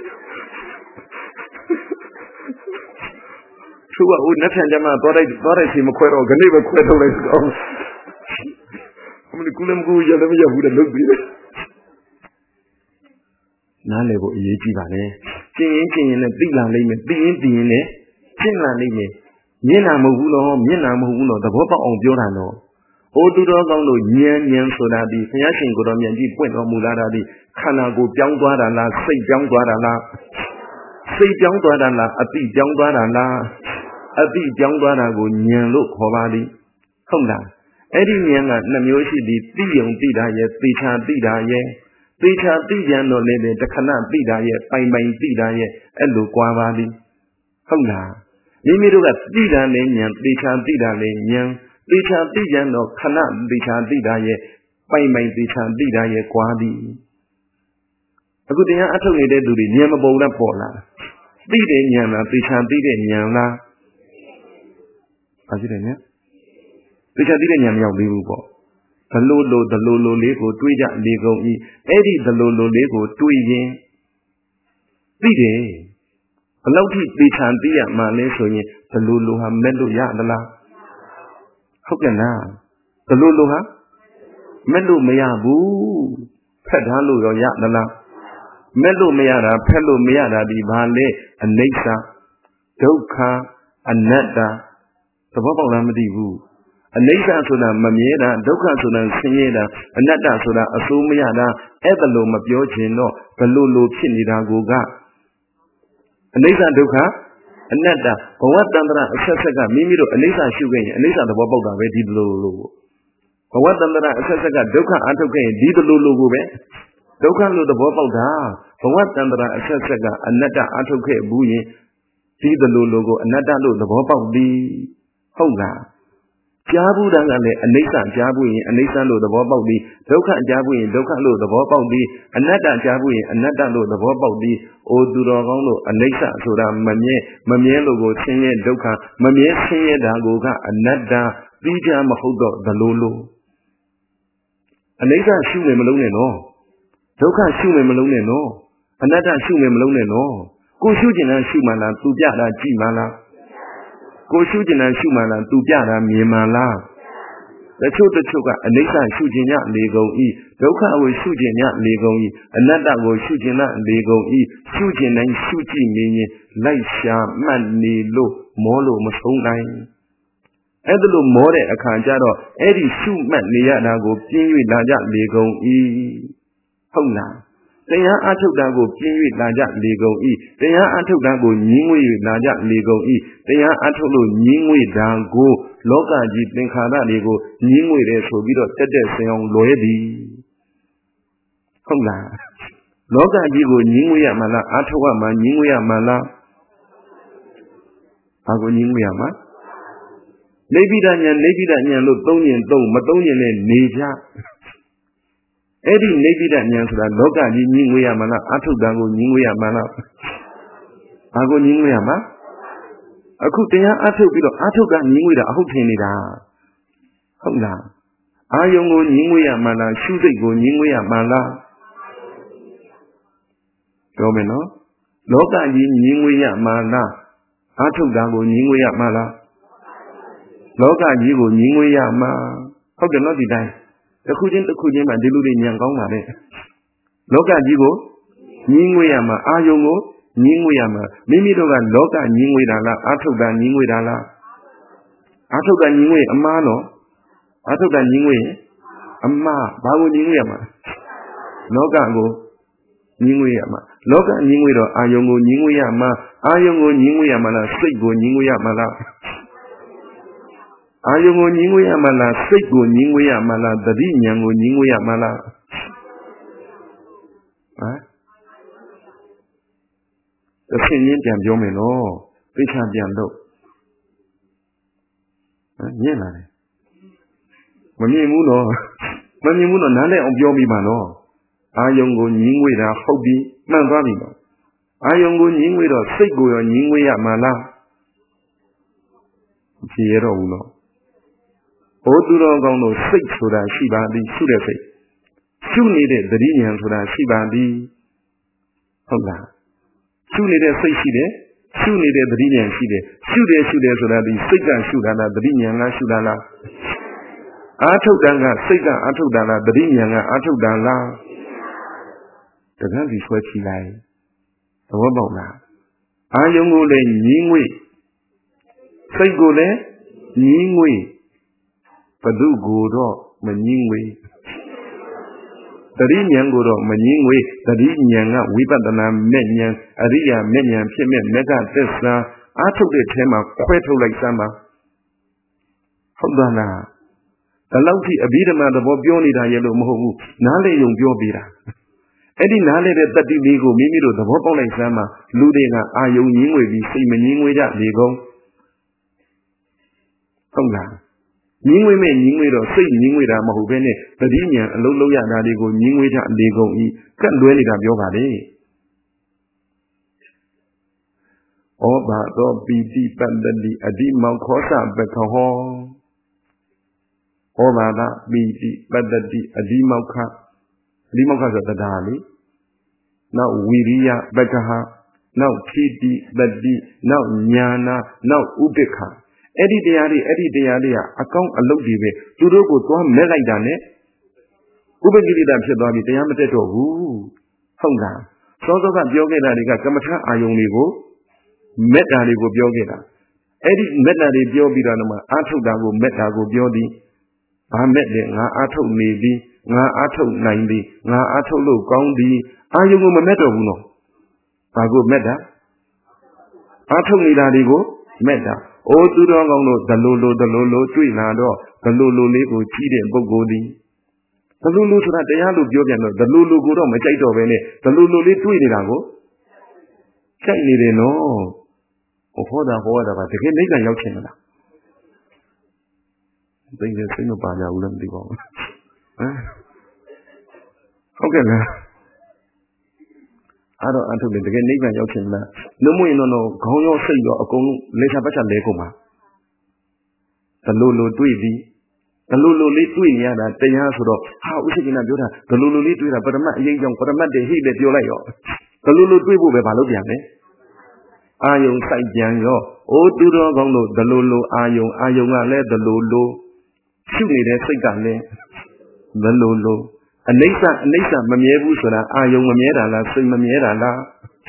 သူကဟိုနှစ်ဖြန်ကြမှာသွားလိုက်သွားလိုက်စီမခွဲတော့ခဏပဲခွဲထုတ်လိုက်တော့မင်းကူလည်းမကူရလည်းမရဘူးတဲ့လုပ်ပြီးနားလည်ဖို့အရေးကြီးပါလေကျင်ရင်ကျင်ရင်လည်းသိလာလိမ့်မယ်သိရင်သိရင်လည်းရှင်းလာလိမ့်မယ်မျက်နှာမဟုတ်ဘူးနော်မျက်နှာမဟုတ်ဘူးနော်သဘောပေါက်အောင်ပြောတာနော်အိုးသူတော်ကောင်းတို့ဉာဏ်ဉာဏ်ဆိုတာဒီဘုရားရှင်ကိုယ်တော်မြတ်ကြီးပွင့်တော်မူလာတာဒီခန္ဓာကိုယ်ပြောင်းသွားတာလားစိတ်ပြောင်းသွားတာလားစိတ်ပြောင်းသွားတာလားအတိပြောင်းသွားတာလားအတိပြောင်းသွားတာကိုဉာဏ်လို့ခေါ်ပါလိဟုတ်လားအဲ့ဒီဉာဏ်ကနှစ်မျိုးရှိသည်သိယုံသိတာရဲ့သိချာသိတာရဲ့သိချာသိကြတော့လည်းတခဏသိတာရဲ့ပိုင်ပိုင်သိတာရဲ့အဲ့လိုကြွားပါလိဟုတ်လားမိမိတို့ကသိတာနဲ့ဉာဏ်သိချာသိတာနဲ့ဉာဏ်သိချာသိကြတော့ခဏသိချာသိတာရဲ့ပိုင်ပိုင်သိချာသိတာရဲ့ကြွားလိအခုတရားအထုတ်နေတဲ့သူတွေဉာဏ်မပေါ်တော့ပေါ်လာသိတဲ့ဉာဏ်လားသိချာသိတဲ့ဉာဏ်လားအားရှိတယ်နော်သိချာသိတဲ့ဉာဏ်မရောက်သေးဘူးပေါ့ဒလိုလိုဒလိုလိုလေးကိုတွေးကြလေကုန်ဤအဲ့ဒီဒလိုလိုလေးကိုတွေးရင်သိတယ်ဘယ်လောက်ထိသိချာသိရမှလဲဆိုရင်ဒလိုလိုဟာမဲ့လို့ရသလားဟုတ်ကဲ့လားဒလိုလိုဟာမဲ့လို့မရဘူးဖက်ထားလို့ရောရသလားမဲ့လို့မရတာဖက်လို့မရတာဒီဘာလဲအနိစ္စဒုက္ခအနတ္တသဘောပေါက်လားမသိဘူးအနိစ္စဆိုတာမမြဲတာဒုက္ခဆိုတာဆင်းရဲတာအနတ္တဆိုတာအဆိုးမရတာအဲ့ဒါလို့မပြောချင်တော့ဘလို့လို့ဖြစ်နေတာကိုကအနိစ္စဒုက္ခအနတ္တဘဝတန္တရအဆက်ဆက်ကမိမိတို့အနိစ္စရှုခဲ့ရင်အနိစ္စသဘောပေါက်တာပဲဒီလိုလိုဘဝတန္တရအဆက်ဆက်ကဒုက္ခအထုတ်ခဲ့ရင်ဒီလိုလိုကိုပဲဒုက္ခလို့သဘောပေါက်တာဘဝတန္တရအဆက်ဆက်ကအနတ္တအထုတ်ခဲ့ဘူးရင်ဒီလိုလိုကိုအနတ္တလို့သဘောပေါက်သည်ဟုတ်လားကြားဘူးတာကလည်းအနိစ္စကြားဘူးရင်အနိစ္စလို့သဘောပေါက်ပြီးဒုက္ခကြားဘူးရင်ဒုက္ခလို့သဘောပေါက်ပြီးအနတ္တကြားဘူးရင်အနတ္တလို့သဘောပေါက်ပြီးအိုသူတော်ကောင်းတို့အနိစ္စဆိုတာမမြဲမမြဲလို့ကိုဆင်းရဲဒုက္ခမမြဲဆင်းရဲတာကိုကအနတ္တပြီးကြမဟုတ်တော့ဘလို့လို့အနိစ္စရှုမယ်မလုံးနဲ့နော်ဒုက္ခရှုမယ်မလုံးနဲ့နော်အနတ္တရှုမယ်မလုံးနဲ့နော်ကိုရှုကျင်တာရှုမှလားသူပြတာကြည့်မှလားကိုရှုကျင်တာရှုမှလားသူပြတာမြင်မှလားတချို့တချို့ကအနိစ္စရှုကျင်ရလေကုန်ဤဒုက္ခကိုရှုကျင်ရလေကုန်ဤအနတ္တကိုရှုကျင်ရလေကုန်ဤရှုကျင်တိုင်းရှုကြည့်နေရင်လိုက်ရှာမှတ်နေလို့မောလို့မဆုံးနိုင်အဲ့ဒါလို့မောတဲ့အခါကျတော့အဲ့ဒီရှုမှတ်နေရတာကိုပြင်း၍လာကြလေကုန်ဤဟုတ်လားတရားအထုတ်တာကိုပြင်း၍လာကြလေကုန်ဤတရားအထုတ်တာကိုညင်းငွေ၍လာကြလေကုန်ဤတရားအထုတ်လို့ညင်းငွေတာကိုလောကကြီးသင်္ခါရတွေကိုညင်းငွေတယ်ဆိုပြီးတော့တက်တက်ဆင်အောင်လွယ်သည်ဟုတ်လားလောကကြီးကိုညင်းငွေရမှလားအထုတ်ရမှညင်းငွေရမှလားဘာကိုညင်းငွေရမှနေပိဒဉာဏ်နေပိဒဉာဏ်လို့သုံးရင်သုံးမသုံးရင်လည်းနေကြအဲ့ဒီနေပိဒဉာဏ်ဆိုတာလောကကြီးညင်းငွေရမှလားအထုတ်တာကိုညင်းငွေရမှလားဘာကိုညင်းငွေရမှအခုတရားအထုတ်ပြီးတော့အထုတ်ကညင်းငွေတာအဟုတ်ထင်နေတာဟုတ်လားအာယုံကိုညင်းငွေရမှလားရှုစိတ်ကိုညင်းငွေရမှလားပြောမယ်နော်လောကကြီးညင်းငွေရမှလားအထုတ်တာကိုညင်းငွေရမှလားလောကကြီးကိုညင်းငွေရမှဟုတ်တယ်နော်ဒီတိုင်းတစ်ခုချင်းတစ်ခုချင်းမှဒီလူတွေညံကောင်းပါလေလောကကြီးကိုညင်းငွေရမှအာယုံကိုညင်းငွေရမှမိမိတို့ကလောကညင်းငွေတာလားအာထုတ်တာညင်းငွေတာလားအာထုတ်တာညင်းငွေအမှားနော်အာထုတ်တာညင်းငွေအမှားဘာကိုညင်းငွေရမှလောကကိုညင်းငွေရမှလောကညင်းငွေတော့အာယုံကိုညင်းငွေရမှအာယုံကိုညင်းငွေရမှလားစိတ်ကိုညင်းငွေရမှလားအာယုံကိုညင်းငွေရမှလားစိတ်ကိုညင်းငွေရမှလားတတိဉာဏ်ကိုညင်းငွေရမှလားဟမ်အရှင်းရင်းပြန်ပြောမယ်နော်သိချာပြန်တော့ဟမ်ညင်လာတယ်မမြင်ဘူးနော်မမြင်ဘူးနော်နားလည်အောင်ပြောမိပါနော်အာယုံကိုညင်းငွေတာဟုတ်ပြီမှန်သွားပြီနော်အာယုံကိုညင်းဝေးတော့စိတ်ကိုရောညင်းဝေးရမှာလားကြည့်ရတော့ဘူးနော်ဘိုးသူတော်ကောင်းတို့စိတ်ဆိုတာရှိပါသည်ရှုတဲ့စိတ်ရှုနေတဲ့သတိဉာဏ်ဆိုတာရှိပါသည်ဟုတ်လားရှုနေတဲ့စိတ်ရှိတယ်ရှုနေတဲ့သတိဉာဏ်ရှိတယ်ရှုတယ်ရှုတယ်ဆိုတာဒီစိတ်ကရှုတာလားသတိဉာဏ်ကရှုတာလားအာထုတ်တန်ကစိတ်ကအာထုတ်တာလားသတိဉာဏ်ကအာထုတ်တာလားတကယ်ဒီဆွဲချလိုက်သဘောပေါက်လားအာယုံကိုလည်းညီးငွေ့စိတ်ကိုလည်းညီးငွေ့ဘဒုကိုတော့မညီးငွေ့သတိဉာဏ်ကိုတော့မညီးငွေ့သတိဉာဏ်ကဝိပဿနာမဲ့ဉာဏ်အရိယာမဲ့ဉာဏ်ဖြစ်မဲ့မက်ကသစ္စာအာထုတ်တဲ့ထဲမှာခွဲထုတ်လိုက်စမ်းပါဟုတ်ပါလားဒါလောက်ထိအဘိဓမ္မာသဘောပြောနေတာရဲ့လို့မဟုတ်ဘူးနားလေယုံပြောပြတာအဲ့ဒီနားလေတဲ့တတိလေးကိုမိမိတို့သဘောပေါက်လိုက်စမ်းပါလူတွေကအာယုံညီးငွေပြီးစိတ်မညီးငွေကြလေကုန်ဟုတ်လားညီးငွေမဲ့ညီးငွေတော့စိတ်ညီးငွေတာမဟုတ်ဘဲနဲ့တတိဉာဏ်အလုံးလုံးရတာတွေကိုညီးငွေကြလေကုန်ဤကတ်လွဲနေတာပြောပါလေဩဘာသောပီတိပတ္တိအဓိမောခောသပခဟောဩဘာသပီတိပတ္တိအဓိမောခအဓိမောခဆိုတရားလေနောက်ဝီရိယပက္ခဟနောက်ထိတိတတိနောက်ညာနာနောက်ဥပိ္ပခအဲ့ဒီတရားတွေအဲ့ဒီတရားတွေကအကောင်းအလုပ်တွေပဲသူတို့ကိုသွားမဲ့လိုက်တာနဲ့ဥပ္ပကိရိတာဖြစ်သွားပြီတရားမတက်တော့ဘူးဟုတ်လားစောစောကပြောခဲ့တာတွေကကမ္မထာအာယုံတွေကိုမက်တာတွေကိုပြောခဲ့တာအဲ့ဒီမက်တာတွေပြောပြီးတော့မှအာထုတ်တာကိုမက်တာကိုပြောသည်ဘာမက်လဲငါအာထုတ်နေသည်ငါအာထုတ်နိုင်သည်ငါအာထုတ်လို့ကောင်းသည်အာယုံကိုမမက်တော့ဘူးနော်ဘာကိုမက်တာအာထုတ်နေတာတွေကိုမက်တာအိုးသူတော်ကောင်းတို့ဒလိုလိုဒလိုလိုတွေ့လာတော့ဒလိုလိုလေးကိုကြီးတဲ့ပုဂ္ဂိုလ်သည်ဒလိုလိုဆိုတာတရားလို့ပြောပြန်တော့ဒလိုလိုကိုတော့မကြိုက်တော့ပဲနဲ့ဒလိုလိုလေးတွေ့နေတာကိုကြိုက်နေတယ်နော်ဟောတာဟောတာကတကယ်နိဗ္ဗာန်ရောက်ချင်လားသိတယ်စိတ်မပါကြဘူးလည်းမသိပါဘူးဟမ်ဟုတ်ကဲ့လားအဲ့တော့အထုပ်တကယ်နိဗ္ဗာန်ရောက်ချင်လားလို့မရင်တော့ခေါင်းရောစိတ်ရောအကုန်လုံးလေချာပတ်ချလဲကုန်ပါဒလိုလိုတွေ့သည်ဒလိုလိုလေးတွေ့ရတာတရားဆိုတော့ဟာဥစ္စာကပြောတာဒလိုလိုလေးတွေ့တာပရမတ်အရင်ကြောင့်ပရမတ်တွေဟိလေပြောလိုက်ရောဒလိုလိုတွေ့ဖို့ပဲဘာလို့ပြန်လဲအာယုံစိုက်ပြန်ရောအိုးသူတော်ကောင်းတို့ဒလိုလိုအာယုံအာယုံကလည်းဒလိုလိုရှုနေတဲ့စိတ်ကလည်းဒလိုလိုအနိစ္စအနိစ္စမမြဲဘူးဆိုတာအာယုံမမြဲတာလားစိတ်မမြဲတာလား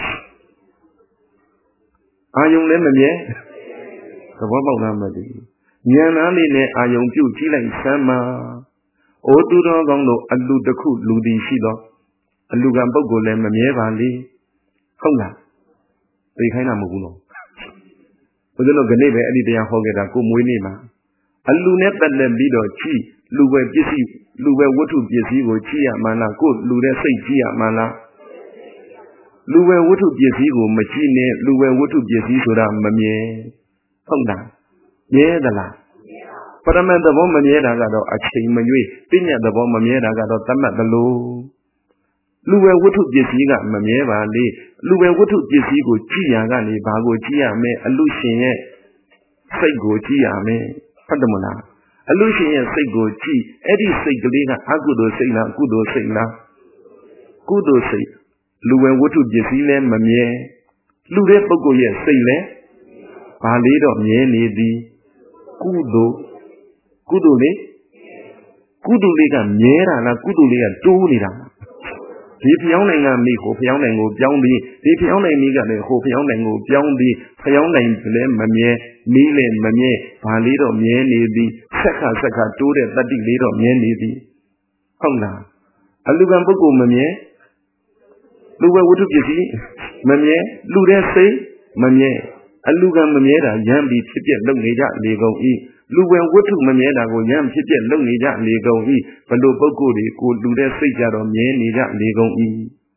အာယုံလည်းမမြဲသဘောပေါက်လားမသိဉာဏ်သားလေးနဲ့အာယုံပြုတ်ကြည့်လိုက်စမ်းပါအိုးသူတော်ကောင်းတို့အလူတစ်ခုလူသည်ရှိတော့အလူကံပုဂ္ဂိုလ်လည်းမမြဲပါလေဟုတ်လားသိခိုင်းတာမဟုတ်ဘူးနော်ဘုရားတို့ခဏပဲအဲ့ဒီတရားဟောခဲ့တာကိုမွေးနေ့မှာအလူနဲ့ပတ်သက်ပြီးတော့ကြည့်လူပဲပစ္စည်းလူပဲဝတ္ထုပစ္စည်းကိုကြည့်ရမှလားကိုလူတဲ့စိတ်ကြည့်ရမှလားလူပဲဝတ္ထုပစ္စည်းကိုမကြည့်နဲ့လူပဲဝတ္ထုပစ္စည်းဆိုတာမမြဲဟုတ်လားမြဲသလားပရမတ်သဘောမမြဲတာကတော့အချိန်မရွေးပြည့်ညတ်သဘောမမြဲတာကတော့တတ်မှတ်သလိုလူပဲဝတ္ထုပစ္စည်းကမမြဲပါလေလူပဲဝတ္ထုပစ္စည်းကိုကြည့်ရကနေဘာကိုကြည့်ရမလဲအလူရှင်ရဲ့စိတ်ကိုကြည့်ရမယ်ဟုတ်တယ်မလားအလူရှင်ရဲ့စိတ်ကိုကြည့်အဲ့ဒီစိတ်ကလေးကအကုသိုလ်စိတ်လားကုသိုလ်စိတ်လားကုသိုလ်စိတ်လူပဲဝတ္ထုပစ္စည်းလည်းမမြဲလူတဲ့ပုဂ္ဂိုလ်ရဲ့စိတ်လည်းဘာလေးတော့မြဲနေသည်ကုသိုလ်ကုသိုလ်လေးကုသိုလ်လေးကမြဲတာလားကုသိုလ်လေးကတိုးနေတာဒီဖျောင်းနိုင်ကမိကိုဖျောင်းနိုင်ကိုပြောင်းပြီးဒီဖျောင်းနိုင်မိကလည်းဟိုဖျောင်းနိုင်ကိုပြောင်းပြီးဖျောင်းနိုင်လည်းမမြဲမိလည်းမမြဲဘာလေးတော့မြဲနေသည်ဆက်ခါဆက်ခါတိုးတဲ့တတ္တိလေးတော့မြဲနေသည်ဟုတ်လားအလူကံပုဂ္ဂိုလ်မမြဲလူပဲဝတ္ထုပစ္စည်းမမြဲလူတဲ့စိတ်မမြဲအလူကံမမြဲတာရမ်းပြီးဖြစ်ပြလုပ်နေကြလေကုန်ဤလူပဲဝတ္ထုမမြဲတာကိုရမ်းဖြစ်ပြလုပ်နေကြလေကုန်ဤဘလို့ပုဂ္ဂိုလ်တွေကိုလူတဲ့စိတ်ကြတော့မြဲနေကြလေကုန်ဤ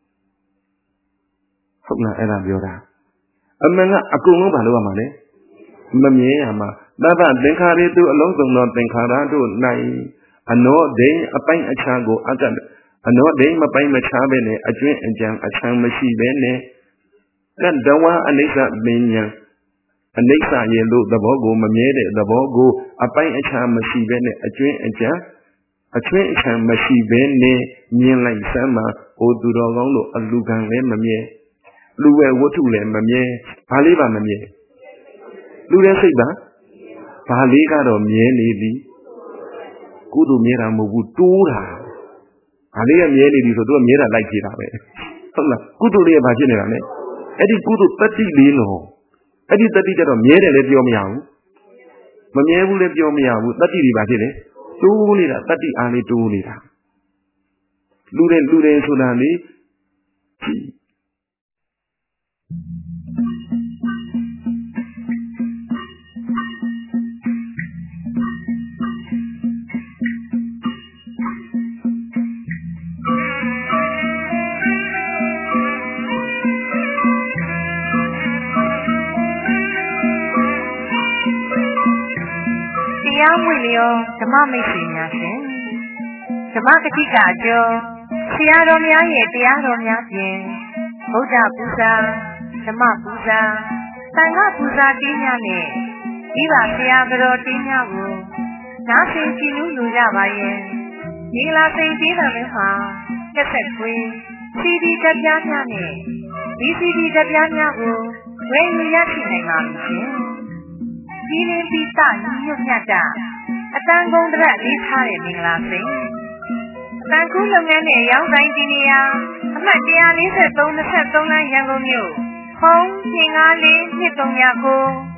ဟုတ်လားအဲ့ဒါပြောတာအမှန်ကအကုန်လုံးဘာလို့ရမှာလဲမမြဲရမှာသဗ္ဗသင်္ခါရေတုအလုံးစုံသောသင်္ခါရတို့၌အနောဒိအပိုင်းအခြားကိုအကတ်အနောဒိမပိုင်းမခြားပဲနဲ့အကျွင့်အကြံအချမ်းမရှိပဲနဲ့ Kan dawa anisa minya anisa yelo the bogo mamede the bogo apai acha masibene achwin acha achwin acha masibene nyin lai sama o tu ro gong lo alugan le mamye lu we watu le mamye ba le ba mamye lu le sait ba ba le ka do mye ne bi ku tu mye da mo bu to da ba le ya mye ne bi so tu mye da like jita beဟုတ်လားကုသိုလ်လေးဘာဖြစ်နေတာလဲအဲ့ဒီကုသိုလ်တတိလေးလို့အဲ့ဒီတတိကြတော့မြဲတယ်လည်းပြောမရဘူးမမြဲဘူးလည်းပြောမရဘူးတတိတွေဘာဖြစ်လဲတိုးနေတာတတိအားလေးတိုးနေတာလူတွေလူတွေဆိုတာလေတရားမွေလျောဓမ္မမိတ်ဆွေများရှင်ဓမ္မကတိကအကျော်ဆရာတော်များရဲ့တရားတော်များဖြင့်ဗုဒ္ဓပူဇာဓမ္မပူဇာသံဃပူဇာတင်းများနဲ့ဒီပါဆရာတော်တင်းများကိုနားဆင်ကြည့်လို့လိုကြပါရဲ့ဒီလာစိန်သေးတယ်လည်းဟာတက်ဆက်ခွေး စီ ဒီ ဓာတ်ပြားများနဲ့ ဒီ စီ ဒီ ဓာတ်ပြားများကိုဝယ်ယူရရှိနိုင်ပါပြီရှင်ဒီလင်းပိတညီညွတ်မြတ်တာအတန်ကုန်တရက်လေးထားတဲ့မင်္ဂလာစိန်အတန်ကူးလုပ်ငန်းနဲ့ရောင်းဆိုင်ဒီနေရာအမှတ်one forty-three 23လမ်းရန်ကုန်မြို့ဖုန်း two five four two three zeroကို